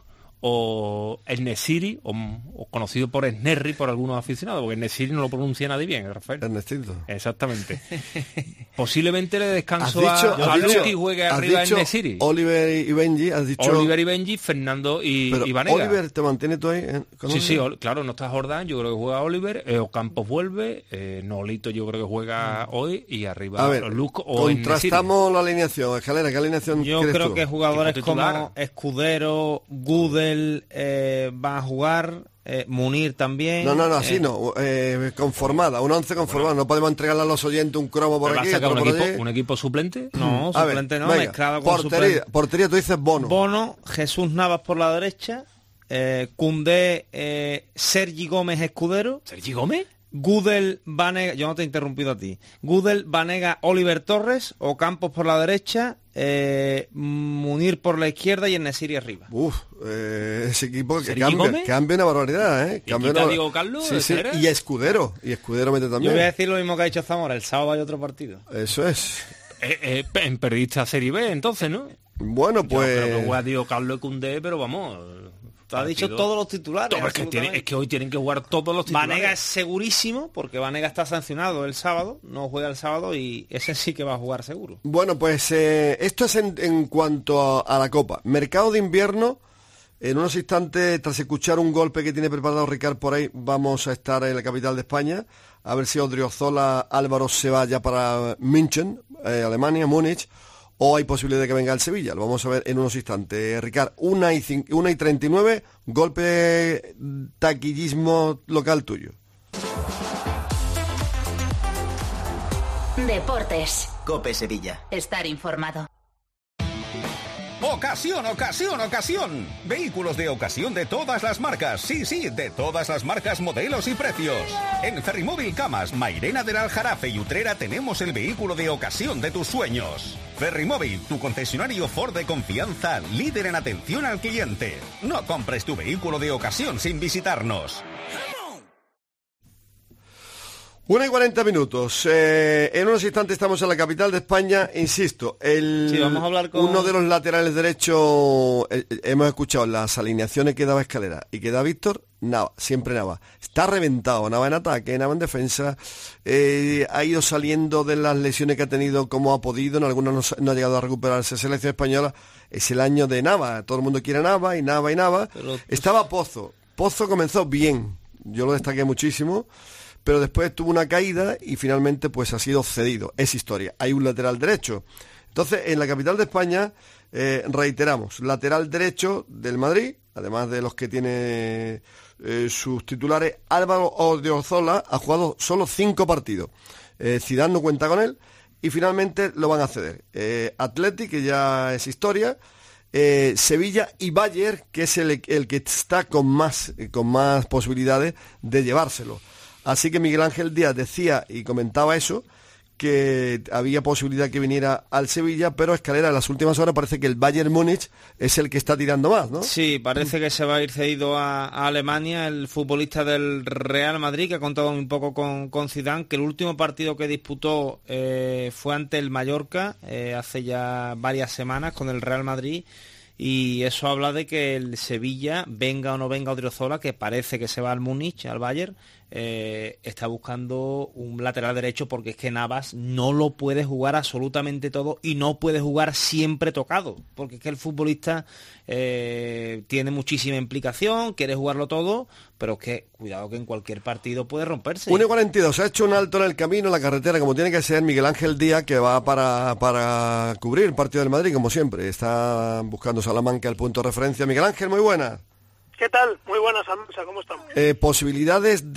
o Nesiri, o, o conocido por Snerri por algunos aficionados, porque Nesiri no lo pronuncia nadie bien, Rafael. Ernestito. Exactamente. Posiblemente le Has descanso dicho, a, a has dicho- Luke y juegue has arriba dicho en Nesiri. Oliver y Benji, has dicho... Oliver y Benji, Fernando y, pero y Vanega. Oliver, ¿te mantiene tú ahí? eh, con Sí, sí, Oliver? Ol- claro, no está Jordán, yo creo que juega Oliver, eh, Ocampos vuelve, eh, Nolito yo creo que juega hoy y arriba A ver, Luke o contrastamos la alineación. Escalera, ¿qué alineación Yo crees creo tú? que jugadores Equipo titular. como Escudero, Gudel eh, van a jugar, eh, Munir también. No, no, no, así eh, no. Eh, conformada, un once conformado. No podemos entregarle a los oyentes un cromo por ¿Me va a aquí, sacar otro un por equipo, allí. un equipo suplente? No, A ver, suplente no, venga, mezclado con portería, suplente. portería, tú dices Bono. Bono, Jesús Navas por la derecha, eh, Koundé, eh, Sergi Gómez Escudero, ¿Sergi Gómez? Gudel, Vanega, yo no te he interrumpido a ti, Gudel, Vanega, Oliver Torres, Ocampos por la derecha, eh, Munir por la izquierda y Enesiri arriba. Uf, eh, ese equipo que ¿Sergi cambia, Gómez? cambia una barbaridad, ¿eh? ¿Y Cambia quita una- Diego Carlos, Sí, sí, etcétera? y Escudero. Y Escudero mete Yo también. voy a decir lo mismo que ha dicho Zamora, el sábado hay otro partido. Eso es. Eh, eh, en perdista Serie B, entonces, ¿no? Bueno, Yo creo que pues... juega Diego Carlos y Koundé, pero vamos... Te ha dicho partido- todos los titulares. Todo, es, que tiene- absolutamente. es que hoy tienen que jugar todos los titulares. Vanega es segurísimo, porque Vanega está sancionado el sábado, no juega el sábado y ese sí que va a jugar seguro. Bueno, pues eh, esto es en, en cuanto a, a la Copa. Mercado de invierno. En unos instantes, tras escuchar un golpe que tiene preparado Ricard por ahí, vamos a estar en la capital de España. A ver si Odriozola Álvaro se va ya para München, eh, Alemania, Múnich, o hay posibilidad de que venga al Sevilla. Lo vamos a ver en unos instantes. Ricard, una y, cin- una y treinta y nueve, golpe taquillismo local tuyo. Deportes. Cope Sevilla. Estar informado. Ocasión, ocasión, ocasión. Vehículos de ocasión de todas las marcas. Sí, sí, de todas las marcas, modelos y precios. En Ferrimóvil Camas, Mairena del Aljarafe y Utrera tenemos el vehículo de ocasión de tus sueños. Ferrimóvil, tu concesionario Ford de confianza, líder en atención al cliente. No compres tu vehículo de ocasión sin visitarnos. Una y cuarenta minutos. Eh, en unos instantes estamos en la capital de España. Insisto, el, sí, vamos a hablar con... uno de los laterales derechos, eh, hemos escuchado las alineaciones que daba Escalera y que da Víctor. Nava, siempre Nava. Está reventado, Nava en ataque, Nava en defensa. Eh, ha ido saliendo de las lesiones que ha tenido como ha podido. En algunas no, no ha llegado a recuperarse. Selección española es el año de Nava. Todo el mundo quiere Nava y Nava y Nava. Pero... Estaba Pozo. Pozo comenzó bien. Yo lo destaqué muchísimo. Pero después tuvo una caída y finalmente pues ha sido cedido. Es historia. Hay un lateral derecho. Entonces, en la capital de España, eh, reiteramos, lateral derecho del Madrid, además de los que tiene eh, sus titulares, Álvaro Odriozola ha jugado solo cinco partidos. Eh, Zidane no cuenta con él y finalmente lo van a ceder. Eh, Athletic, que ya es historia, eh, Sevilla y Bayern, que es el, el que está con más, con más posibilidades de llevárselo. Así que Miguel Ángel Díaz decía y comentaba eso, que había posibilidad que viniera al Sevilla, pero Escalera en las últimas horas parece que el Bayern Múnich es el que está tirando más, ¿no? Sí, parece que se va a ir cedido a, a Alemania el futbolista del Real Madrid, que ha contado un poco con, con Zidane, que el último partido que disputó eh, fue ante el Mallorca, eh, hace ya varias semanas con el Real Madrid, y eso habla de que el Sevilla, venga o no venga Odriozola, que parece que se va al Múnich, al Bayern, eh, está buscando un lateral derecho, porque es que Navas no lo puede jugar absolutamente todo y no puede jugar siempre tocado, porque es que el futbolista eh, tiene muchísima implicación, quiere jugarlo todo, pero es que cuidado que en cualquier partido puede romperse. uno y cuarenta y dos, se ha hecho un alto en el camino, en la carretera, como tiene que ser Miguel Ángel Díaz, que va para, para cubrir el partido del Madrid, como siempre. Está buscando Salamanca el punto de referencia. Miguel Ángel, muy buenas. ¿Qué tal? Muy buenas, Almansa, ¿cómo estamos? Eh, ¿Posibilidades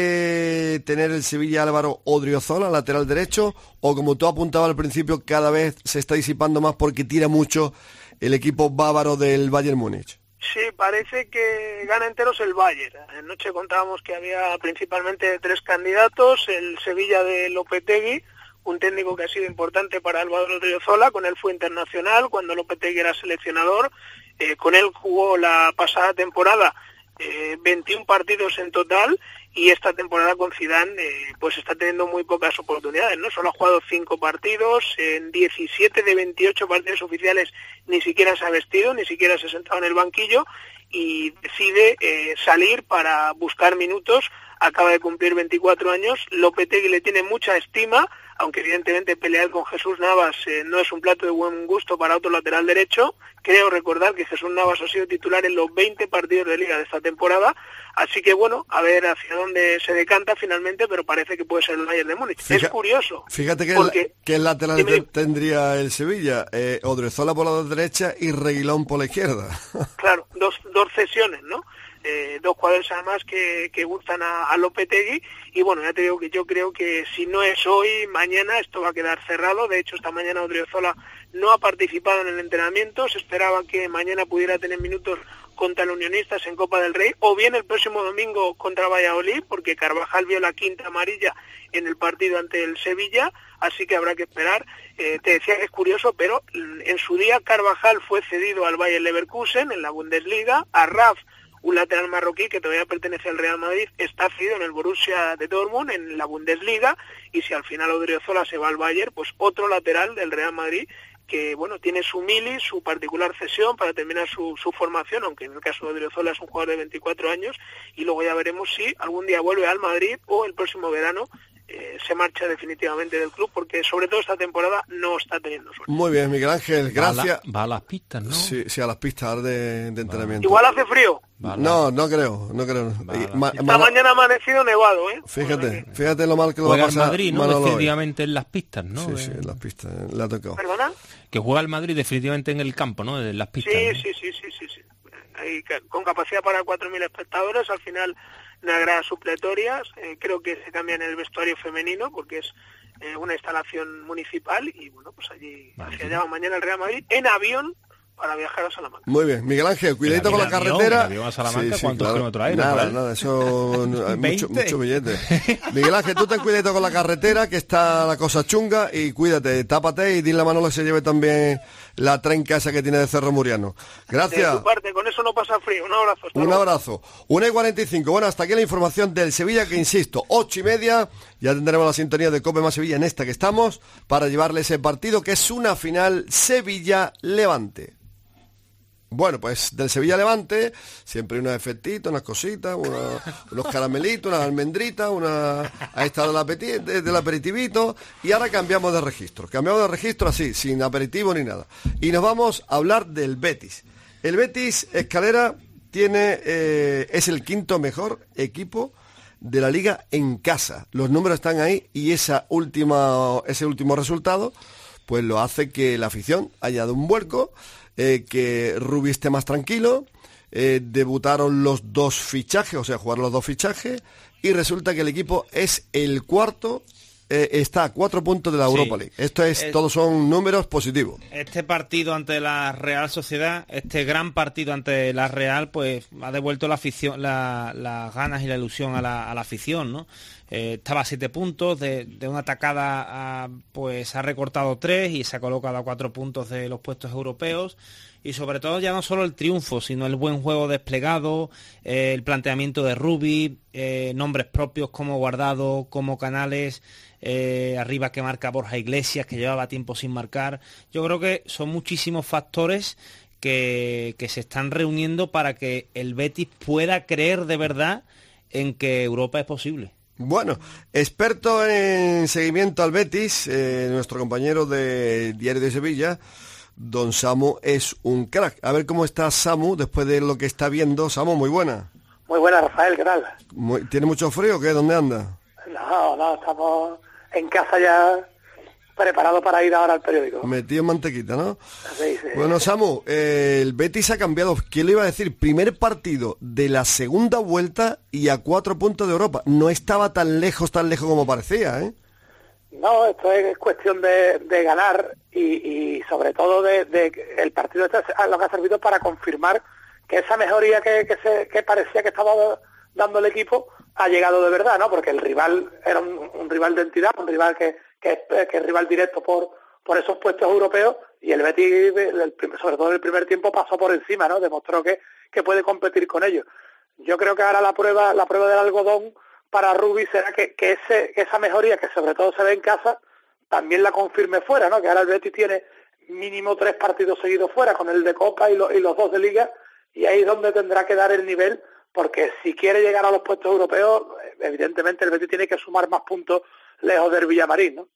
de tener el Sevilla Álvaro Odriozola, lateral derecho? O como tú apuntabas al principio, cada vez se está disipando más porque tira mucho el equipo bávaro del Bayern Múnich? Sí, parece que gana enteros el Bayern. Anoche contábamos que había principalmente tres candidatos, el Sevilla de Lopetegui, un técnico que ha sido importante para Álvaro Odriozola, con él fue internacional cuando Lopetegui era seleccionador, eh, con él jugó la pasada temporada eh, veintiún partidos en total, y esta temporada con Zidane eh, pues está teniendo muy pocas oportunidades, ¿no? Solo ha jugado cinco partidos, en diecisiete de veintiocho partidos oficiales ni siquiera se ha vestido, ni siquiera se ha sentado en el banquillo, y decide eh, salir para buscar minutos. Acaba de cumplir veinticuatro años, Lopetegui le tiene mucha estima, aunque evidentemente pelear con Jesús Navas eh, no es un plato de buen gusto para otro lateral derecho. Creo recordar que Jesús Navas ha sido titular en los veinte partidos de Liga de esta temporada, así que bueno, a ver hacia dónde se decanta finalmente, pero parece que puede ser el Bayern de Múnich. Fija, es curioso. Fíjate que, porque, el, que el lateral dime, tendría el Sevilla, eh, Odriozola por la derecha y Reguilón por la izquierda. Claro, dos, dos cesiones, ¿no? Eh, dos jugadores además que, que gustan a, a Lopetegui, y bueno, ya te digo que yo creo que si no es hoy, mañana esto va a quedar cerrado. De hecho, esta mañana Odriozola no ha participado en el entrenamiento, se esperaba que mañana pudiera tener minutos contra los Unionistas en Copa del Rey, o bien el próximo domingo contra Valladolid, porque Carvajal vio la quinta amarilla en el partido ante el Sevilla, así que habrá que esperar. Eh, te decía que es curioso, pero en su día Carvajal fue cedido al Bayer Leverkusen en la Bundesliga, a Raf, un lateral marroquí que todavía pertenece al Real Madrid, está cedido en el Borussia de Dortmund, en la Bundesliga, y si al final Odriozola se va al Bayern, pues otro lateral del Real Madrid que, bueno, tiene su mili, su particular cesión para terminar su, su formación, aunque en el caso de Odriozola es un jugador de veinticuatro años, y luego ya veremos si algún día vuelve al Madrid o el próximo verano Eh, se marcha definitivamente del club, porque sobre todo esta temporada no está teniendo suerte. Muy bien, Miguel Ángel, gracias. Va a, la, va a las pistas, ¿no? Sí, sí, a las pistas de, de entrenamiento. Igual hace frío. No, no creo, no creo. Ma, Esta ma, mañana ha amanecido nevado, ¿eh? Fíjate, fíjate lo mal que lo juega va a pasar el Madrid, ¿no? Manolo Definitivamente hoy. En las pistas, ¿no? Sí, sí, en las pistas, le ha tocado. ¿Perdona? Que juega el Madrid definitivamente en el campo, ¿no? En las pistas. Sí, ¿no? sí, sí, sí, sí, sí. Ahí, con capacidad para cuatro mil espectadores, al final unas gradas supletorias, eh, creo que se cambia en el vestuario femenino porque es eh, una instalación municipal, y bueno, pues allí vale, hacia allá va mañana el Real Madrid en avión para viajar a Salamanca. Muy bien, Miguel Ángel, cuidadito con la avión, carretera. Avión a Salamanca, sí, sí, ¿cuántos claro. kilómetros hay? Nada, ¿no? nada, eso mucho, mucho billete. Miguel Ángel, tú ten cuidadito con la carretera, que está la cosa chunga, y cuídate, tápate y dile a Manolo que se lleve también la trenca esa que tiene de Cerro Muriano. Gracias. De tu parte, con eso no pasa frío. Un abrazo. Un luego. abrazo. una y cuarenta y cinco. Bueno, hasta aquí la información del Sevilla, que insisto, ocho y media, Ya tendremos la sintonía de Cope Más Sevilla en esta que estamos para llevarle ese partido que es una final Sevilla-Levante. Bueno, pues del Sevilla-Levante siempre hay unos efectitos, unas cositas, una, unos caramelitos, unas almendritas, una... ahí está el apeti- del aperitivito, y ahora cambiamos de registro. Cambiamos de registro así, sin aperitivo ni nada. Y nos vamos a hablar del Betis. El Betis, Escalera, tiene eh, es el quinto mejor equipo de la liga en casa. Los números están ahí y esa última, ese último resultado pues lo hace que la afición haya dado un vuelco, eh, que Rubi esté más tranquilo, eh, debutaron los dos fichajes, o sea, jugaron los dos fichajes, y resulta que el equipo es el cuarto, eh, está a cuatro puntos de la Sí. Europa League. Esto es, Es- todos son números positivos. Este partido ante la Real Sociedad, este gran partido ante la Real, pues ha devuelto la afición, la- las ganas y la ilusión a la, a la afición, ¿no? Eh, estaba a siete puntos, de, de una atacada a, pues ha recortado tres y se ha colocado a cuatro puntos de los puestos europeos. Y sobre todo ya no solo el triunfo, sino el buen juego desplegado, eh, el planteamiento de Rubi, eh, nombres propios como Guardado, como Canales, eh, arriba que marca Borja Iglesias, que llevaba tiempo sin marcar. Yo creo que son muchísimos factores que, que se están reuniendo para que el Betis pueda creer de verdad en que Europa es posible. Bueno, experto en seguimiento al Betis, eh, nuestro compañero de Diario de Sevilla, don Samu, es un crack. A ver cómo está Samu después de lo que está viendo. Samu, muy buena. Muy buena, Rafael, ¿qué tal? Muy- ¿Tiene mucho frío o qué? ¿Dónde anda? No, no, estamos en casa ya preparados para ir ahora al periódico. Metido en mantequita, ¿no? Sí, sí. Bueno, Samu, eh, el Betis ha cambiado. ¿Quién le iba a decir? Primer partido de la segunda vuelta y a cuatro puntos de Europa. No estaba tan lejos, tan lejos como parecía, ¿eh? No, esto es cuestión de, de ganar y, y sobre todo de, de el partido este es lo que ha servido para confirmar que esa mejoría que, que, se, que parecía que estaba dando el equipo ha llegado de verdad, ¿no? Porque el rival era un, un rival de entidad, un rival que, que, es, que es rival directo por, por esos puestos europeos, y el Betis, el, sobre todo en el primer tiempo, pasó por encima, ¿no? Demostró que, que puede competir con ellos. Yo creo que ahora la prueba, la prueba del algodón para Rubi será que, que, ese, que esa mejoría, que sobre todo se ve en casa, también la confirme fuera, ¿no? Que ahora el Betis tiene mínimo tres partidos seguidos fuera, con el de Copa y, lo, y los dos de Liga, y ahí es donde tendrá que dar el nivel, porque si quiere llegar a los puestos europeos, evidentemente el Betis tiene que sumar más puntos lejos del Villamarín, ¿no?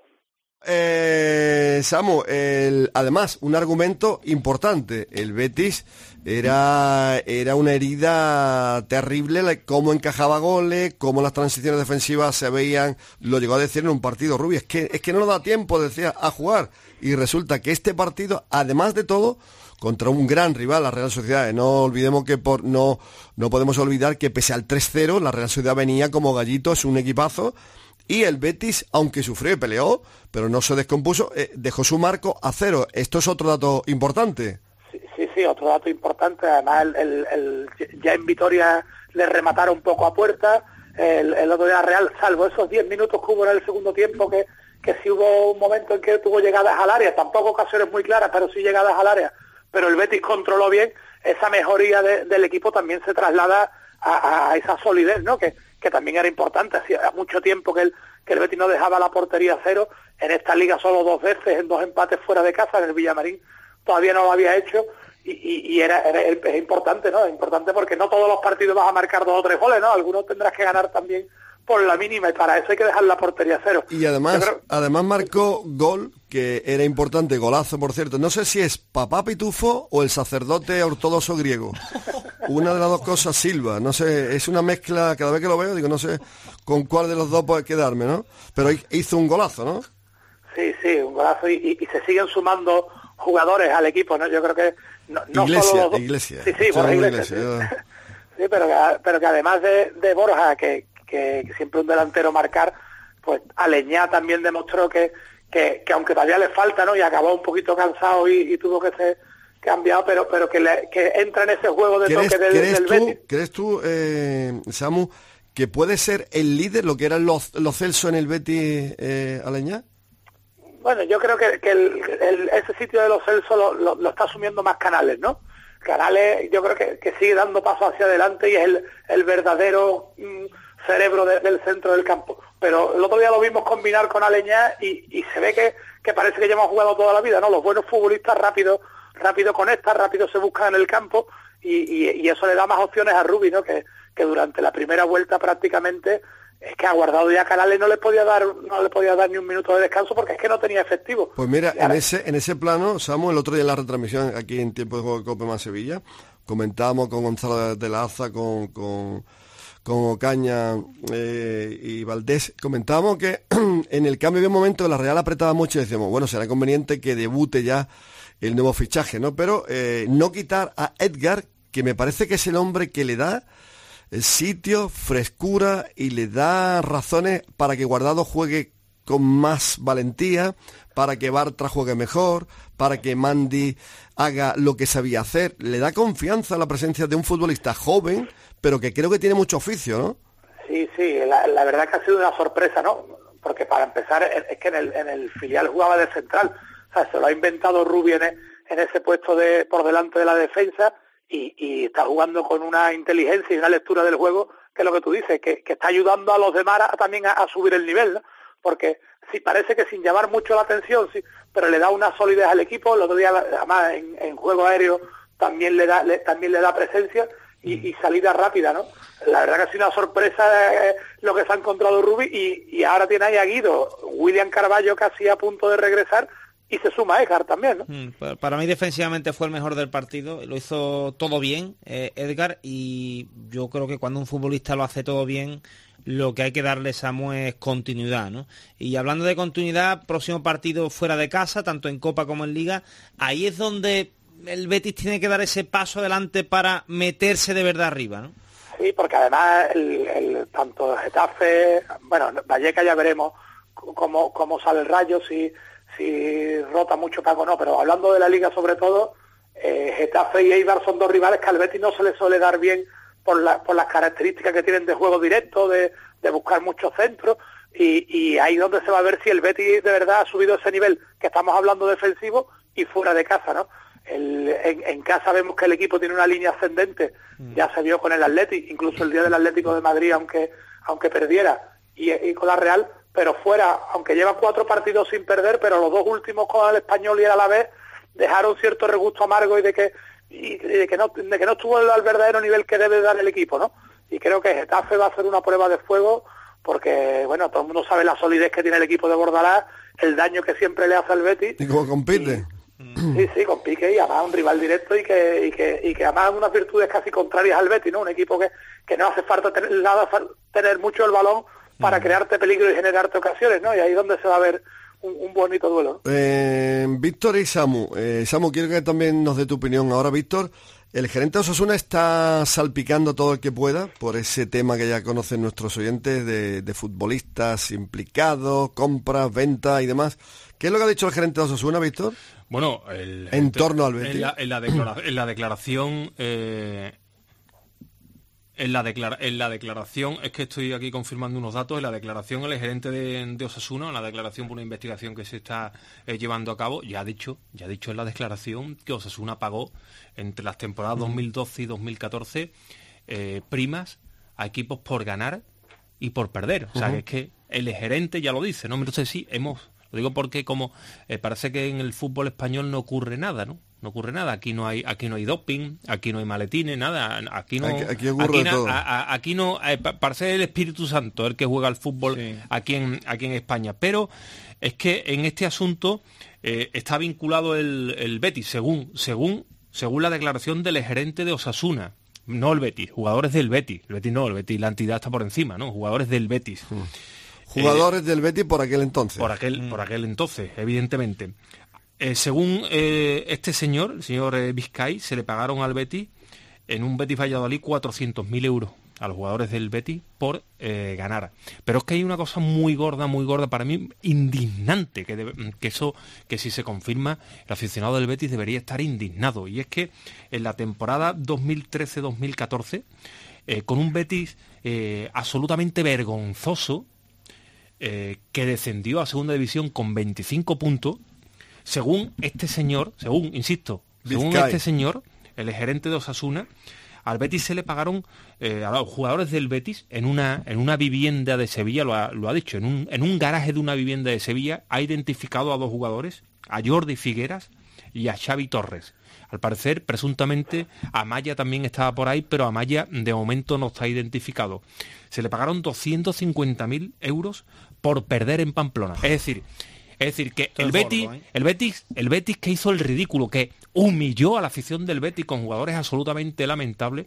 Eh, Samu, el, además, un argumento importante. El Betis era, era una herida terrible, la- cómo encajaba goles, cómo las transiciones defensivas se veían. Lo llegó a decir en un partido, Rubi, es que, es que no nos da tiempo, decía, a jugar. Y resulta que este partido, además de todo, contra un gran rival, la Real Sociedad. No olvidemos que por no, no podemos olvidar que pese al tres cero, la Real Sociedad venía como gallito, es un equipazo. Y el Betis, aunque sufrió y peleó, pero no se descompuso, eh, dejó su marco a cero. Esto es otro dato importante. Sí, sí, sí, otro dato importante. Además, el, el, el- ya en Vitoria le remataron un poco a puerta. El, el otro día Real, salvo esos diez minutos que hubo en el segundo tiempo, que, que sí hubo un momento en que tuvo llegadas al área, tampoco ocasiones muy claras, pero sí llegadas al área. Pero el Betis controló bien. Esa mejoría de- del equipo también se traslada a, a esa solidez, ¿no? Que, que también era importante. Hacía mucho tiempo que el, que el Betis no dejaba la portería a cero. En esta liga solo dos veces, en dos empates fuera de casa, en el Villamarín todavía no lo había hecho, y, y, y era, era- es importante, ¿no? Es importante porque no todos los partidos vas a marcar dos o tres goles, ¿no? Algunos tendrás que ganar también por la mínima, y para eso hay que dejar la portería a cero. Y además, Yo creo- además marcó gol, que era importante, golazo, por cierto. No sé si es Papá Pitufo o el sacerdote ortodoxo griego. Una de las dos cosas, Silva. No sé, es una mezcla, cada vez que lo veo, digo, no sé con cuál de los dos puede quedarme, ¿no? Pero hizo un golazo, ¿no? Sí, sí, un golazo, y, y- y se siguen sumando jugadores al equipo, ¿no? Yo creo que no, no Iglesia, solo los dos- Iglesia. Sí, sí, Borja Samu Iglesias, Iglesia, sí. ya. Sí, pero que, pero que además de, de Borja, que, que, que siempre un delantero marcar, pues Aleñá también demostró que, que, que aunque todavía le falta, ¿no? Y acabó un poquito cansado y, y tuvo que ser cambiado, pero pero que, le, que entra en ese juego de ¿Crees, toque del, crees del tú, Betis. ¿crees tú eh, Samu, que puede ser el líder, lo que eran los, los Celso en el Betis, eh, Aleñá? Bueno, yo creo que, que el, el- ese sitio de los Celso lo, lo, lo está asumiendo más Canales, ¿no? Canales, yo creo que, que sigue dando pasos hacia adelante y es el, el verdadero mm, cerebro de- del centro del campo. pero el otro día lo vimos combinar con Aleñá y, y se ve que, que parece que ya hemos jugado toda la vida, ¿no? Los buenos futbolistas rápido, rápido conectan, rápido se buscan en el campo y, y, y eso le da más opciones a Rubi, ¿no? Que, que durante la primera vuelta prácticamente es que ha guardado ya Canales, no le podía dar no le podía dar ni un minuto de descanso porque es que no tenía efectivo. Pues mira, en ese en ese plano, Samu, el otro día en la retransmisión aquí en Tiempo de Juego de Cope más Sevilla, comentábamos con Gonzalo de la Aza, con, con, con Ocaña eh, y Valdés, comentábamos que en el cambio de un momento la Real apretaba mucho y decíamos, bueno, será conveniente que debute ya el nuevo fichaje, ¿no? Pero eh, no quitar a Edgar, que me parece que es el hombre que le da sitio, frescura y le da razones para que Guardado juegue con más valentía, para que Bartra juegue mejor, para que Mandy haga lo que sabía hacer. Le da confianza la presencia de un futbolista joven, pero que creo que tiene mucho oficio, ¿no? Sí, sí, la, la verdad que ha sido una sorpresa, ¿no? Porque para empezar es que en el, en el filial jugaba de central, o sea, se lo ha inventado Rubi en, en ese puesto de por delante de la defensa. Y, y está jugando con una inteligencia y una lectura del juego, que es lo que tú dices, que, que está ayudando a los demás a, también a, a subir el nivel, ¿no? Porque sí, parece que sin llamar mucho la atención, sí, pero le da una solidez al equipo. El otro día, además, en, en juego aéreo también le da le, también le da presencia y, y salida rápida, ¿no? La verdad que ha sido una sorpresa eh, lo que se ha encontrado Rubi y, y ahora tiene ahí a Guido, William Carballo casi a punto de regresar, y se suma Edgar también, ¿no? Mm, para mí defensivamente fue el mejor del partido, lo hizo todo bien eh, Edgar, y yo creo que cuando un futbolista lo hace todo bien, lo que hay que darle, Samu, es continuidad, ¿no? Y hablando de continuidad, próximo partido fuera de casa, tanto en Copa como en Liga, ahí es donde el Betis tiene que dar ese paso adelante para meterse de verdad arriba, ¿no? Sí, porque además el, el tanto Getafe, bueno, Vallecas ya veremos cómo, cómo sale el Rayo, si si rota mucho Paco no, pero hablando de la Liga sobre todo, eh, Getafe y Eibar son dos rivales que al Betis no se le suele dar bien por, la, por las características que tienen de juego directo, de, de buscar muchos centros, y, y ahí donde se va a ver si el Betis de verdad ha subido ese nivel que estamos hablando defensivo y fuera de casa, ¿no? El, en, en casa vemos que el equipo tiene una línea ascendente, mm. ya se vio con el Atleti, incluso el día del Atlético de Madrid, aunque, aunque perdiera, y, y con la Real, pero fuera, aunque lleva cuatro partidos sin perder, pero los dos últimos con el Español y el Alavés dejaron cierto regusto amargo y de que y de que no de que no estuvo al verdadero nivel que debe dar el equipo, ¿no? Y creo que Getafe va a ser una prueba de fuego porque, bueno, todo el mundo sabe la solidez que tiene el equipo de Bordalás, el daño que siempre le hace al Betis. ¿Y cómo compite? Y, sí, sí, con pique y además un rival directo y que y que y que además unas virtudes casi contrarias al Betis, ¿no? Un equipo que, que no hace falta tener, nada, tener mucho el balón para crearte peligro y generarte ocasiones, ¿no? Y ahí es donde se va a ver un, un bonito duelo. Eh, Víctor y Samu. Eh, Samu, quiero que también nos dé tu opinión. Ahora, Víctor, el gerente de Osasuna está salpicando todo el que pueda por ese tema que ya conocen nuestros oyentes de, de futbolistas implicados, compras, ventas y demás. ¿Qué es lo que ha dicho el gerente de Osasuna, Víctor? Bueno, el, en torno al Betis. En la, en la, declara, en la declaración... Eh, En la, declara en la declaración, es que estoy aquí confirmando unos datos, en la declaración el gerente de, de Osasuna, en la declaración por una investigación que se está eh, llevando a cabo, ya ha dicho, ya ha dicho en la declaración que Osasuna pagó entre las temporadas mm. dos mil doce y dos mil catorce eh, primas a equipos por ganar y por perder. O sea, uh-huh. que es que el gerente ya lo dice, ¿no? Entonces sí, hemos... Lo digo porque como eh, parece que en el fútbol español no ocurre nada, ¿no? No ocurre nada. Aquí no hay, aquí no hay doping, aquí no hay maletines, nada. Aquí no, aquí, aquí ocurre aquí, na, todo. A, a, aquí no, eh, parece el Espíritu Santo el que juega al fútbol sí. aquí en, aquí en España. Pero es que en este asunto eh, está vinculado el, el Betis, según, según, según la declaración del gerente de Osasuna. No el Betis, jugadores del Betis. El Betis no, el Betis, la entidad está por encima, ¿no? Jugadores del Betis. Mm. Jugadores eh, del Betis por aquel entonces. Por aquel, mm. por aquel entonces, evidentemente. Eh, según eh, este señor, el señor eh, Vizcay, se le pagaron al Betis, en un Betis Valladolid, cuatrocientos mil euros a los jugadores del Betis por eh, ganar. Pero es que hay una cosa muy gorda, muy gorda, para mí indignante, que, debe, que eso, que si se confirma, el aficionado del Betis debería estar indignado. Y es que en la temporada dos mil trece dos mil catorce, eh, con un Betis eh, absolutamente vergonzoso, Eh, que descendió a segunda división con veinticinco puntos, según este señor, según, insisto, según Vizcay. este señor, el gerente de Osasuna, al Betis se le pagaron eh, a los jugadores del Betis en una en una vivienda de Sevilla, lo ha, lo ha dicho, en un, en un garaje de una vivienda de Sevilla ha identificado a dos jugadores, a Jordi Figueras y a Xavi Torres. Al parecer, presuntamente, Amaya también estaba por ahí, pero Amaya de momento no está identificado. Se le pagaron doscientos cincuenta mil euros por perder en Pamplona. Es decir, es decir que el Betis, forro, ¿eh? el Betis, el Betis que hizo el ridículo, que humilló a la afición del Betis con jugadores absolutamente lamentables.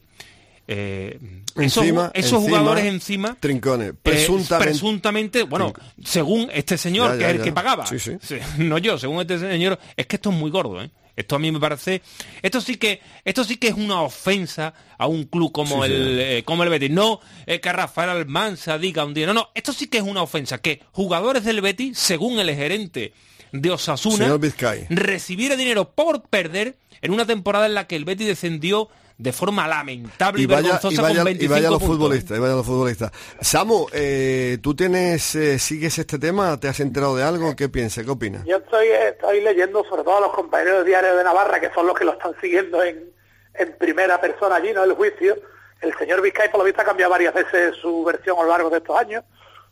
Eh, encima, esos, esos encima, jugadores encima trincones presuntamente, eh, presuntamente bueno Trinc según este señor ya, ya, que es el ya. que pagaba sí, sí. Sí, no yo, según este señor, es que esto es muy gordo, ¿eh? Esto a mí me parece, esto sí que, esto sí que es una ofensa a un club como sí, el, sí. Eh, como el Betis. No eh, que Rafael Almansa diga un día, no, no, esto sí que es una ofensa que jugadores del Betis, según el gerente de Osasuna, recibiera dinero por perder en una temporada en la que el Betis descendió de forma lamentable y, y vaya, vergonzosa y vaya, con veinticinco y vaya los puntos. futbolistas, y vaya los futbolistas. Samu, eh, ¿tú tienes, eh, sigues este tema? ¿Te has enterado de algo? ¿Qué piensas? ¿Qué opinas? Yo estoy, estoy leyendo sobre todo a los compañeros de Diario de Navarra, que son los que lo están siguiendo en, en primera persona allí, ¿no? El juicio. El señor Vizcay, por lo visto, ha cambiado varias veces su versión a lo largo de estos años.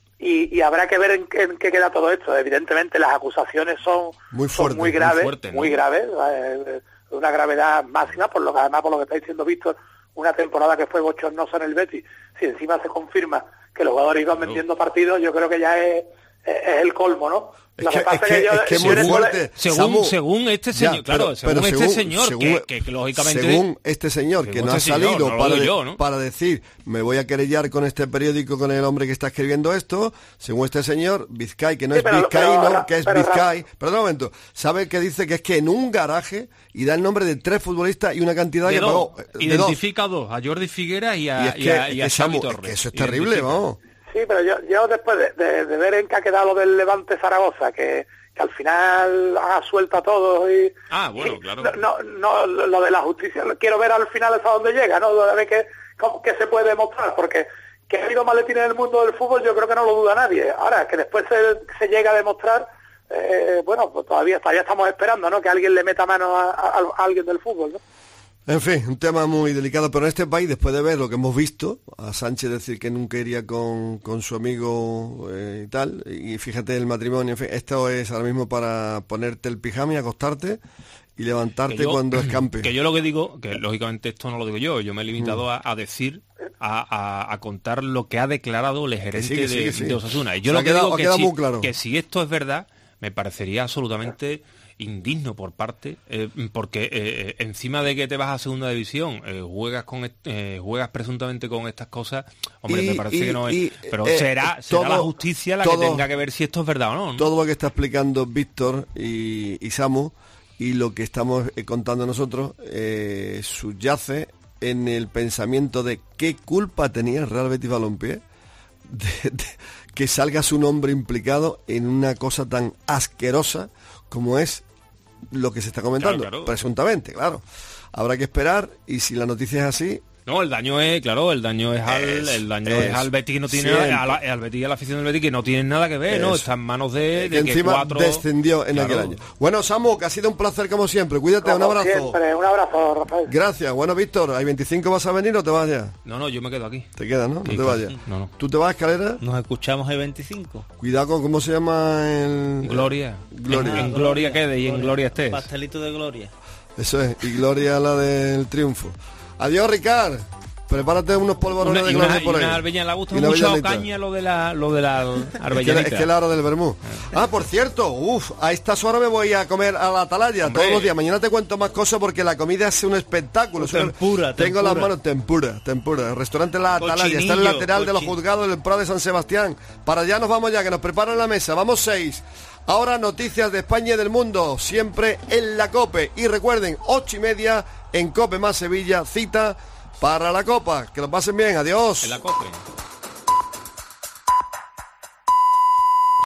Y, y habrá que ver en, en qué queda todo esto. Evidentemente las acusaciones son muy, fuerte, son muy graves, muy, fuerte, ¿no? muy graves, eh, una gravedad máxima, por lo que además por lo que está diciendo Víctor, una temporada que fue bochornosa en el Betis, si encima se confirma que los jugadores iban vendiendo partidos, yo creo que ya es, es, es el colmo, ¿no? Es que, que, es que, yo, es que muy fuerte. Según, Samu, según este señor, ya, claro, pero, según pero este según, señor, según, que, que lógicamente... Según este señor, según que no este ha salido señor, no para, de, yo, ¿no? para decir, me voy a querellar con este periódico, con el hombre que está escribiendo esto, según este señor, Vizcay, que no sí, es Vizcaíno, que es pero, Vizcay, pero un momento, ¿sabe que dice que es que en un garaje, y da el nombre de tres futbolistas y una cantidad de que dos, pagó... De identifica dos. dos, a Jordi Figuera y a, y es que, y a, y a Xavi Samu, Torres. Que eso es terrible, vamos. Sí, pero yo, yo después de, de, de ver en qué ha quedado lo del Levante Zaragoza, que, que al final ha suelto a todos y... Ah, bueno, y claro. No, no, lo de la justicia, quiero ver al final hasta dónde llega, ¿no? A ver qué, qué se puede demostrar, porque que ha habido maletines en el mundo del fútbol yo creo que no lo duda nadie. Ahora, que después se, se llega a demostrar, eh, bueno, pues todavía, todavía estamos esperando, ¿no? Que alguien le meta mano a, a, a alguien del fútbol, ¿no? En fin, un tema muy delicado, pero en este país, después de ver lo que hemos visto, a Sánchez decir que nunca iría con, con su amigo eh, y tal, y fíjate el matrimonio, en fin, esto es ahora mismo para ponerte el pijama y acostarte y levantarte yo, cuando escampe. Que yo lo que digo, que lógicamente esto no lo digo yo, yo me he limitado mm. a, a decir, a, a, a contar lo que ha declarado el gerente sí, que sí, de, que sí. de Osasuna. Y yo lo que quedado, digo que si, claro. que si esto es verdad, me parecería absolutamente... indigno por parte, eh, porque eh, encima de que te vas a segunda división, eh, juegas con eh, juegas presuntamente con estas cosas, hombre, y, me parece y, que no es, y, pero eh, será, será todo, la justicia la todo, que tenga que ver si esto es verdad o no, ¿no? Todo lo que está explicando Víctor y, y Samu y lo que estamos eh, contando nosotros eh, subyace en el pensamiento de qué culpa tenía el Real Betis Balompié de, de, que salga su nombre implicado en una cosa tan asquerosa como es lo que se está comentando, claro, claro. presuntamente, claro. Habrá que esperar y si la noticia es así... No, el daño es, claro, el daño es al, es, el daño es, es al Betis que no tiene nada, al, al Betis y a la afición del Betis que no tienen nada que ver, es. ¿no? Está en manos de, de que, que encima cuatro... descendió en claro. aquel año. Bueno, Samu, que ha sido un placer como siempre. Cuídate, como un abrazo. Siempre, un abrazo, Rafael. Gracias. Bueno, Víctor, ¿hay veinticinco vas a venir o te vas ya? No, no, yo me quedo aquí. Te quedas, ¿no? No sí, te vayas. No, no. ¿Tú te vas a Escalera? Nos escuchamos el veinticinco. Cuidado con cómo se llama el... Gloria. Gloria. En, en Gloria quede y en Gloria estés. Pastelito de Gloria. Eso es, y Gloria la del triunfo. Adiós, Ricard. Prepárate unos polvorones una, de gloria una, por ahí. Y una arbeñana, le gusta mucho a caña lo de la lo de la arvellanita. Es que, es que la hora del vermú. Ah, por cierto, uff, a estas horas me voy a comer a la atalaya. Hombre. Todos los días. Mañana te cuento más cosas porque la comida es un espectáculo. Tempura, Tengo tempura. las manos tempura, tempura. El restaurante La Atalaya Cochinillo, está en el lateral cochin... de los juzgados del Prado de San Sebastián. Para allá nos vamos ya, que nos preparan la mesa. Vamos seis. Ahora noticias de España y del mundo, siempre en la COPE. Y recuerden, ocho y media en COPE más Sevilla, cita para la Copa. Que lo pasen bien, adiós. En la COPE.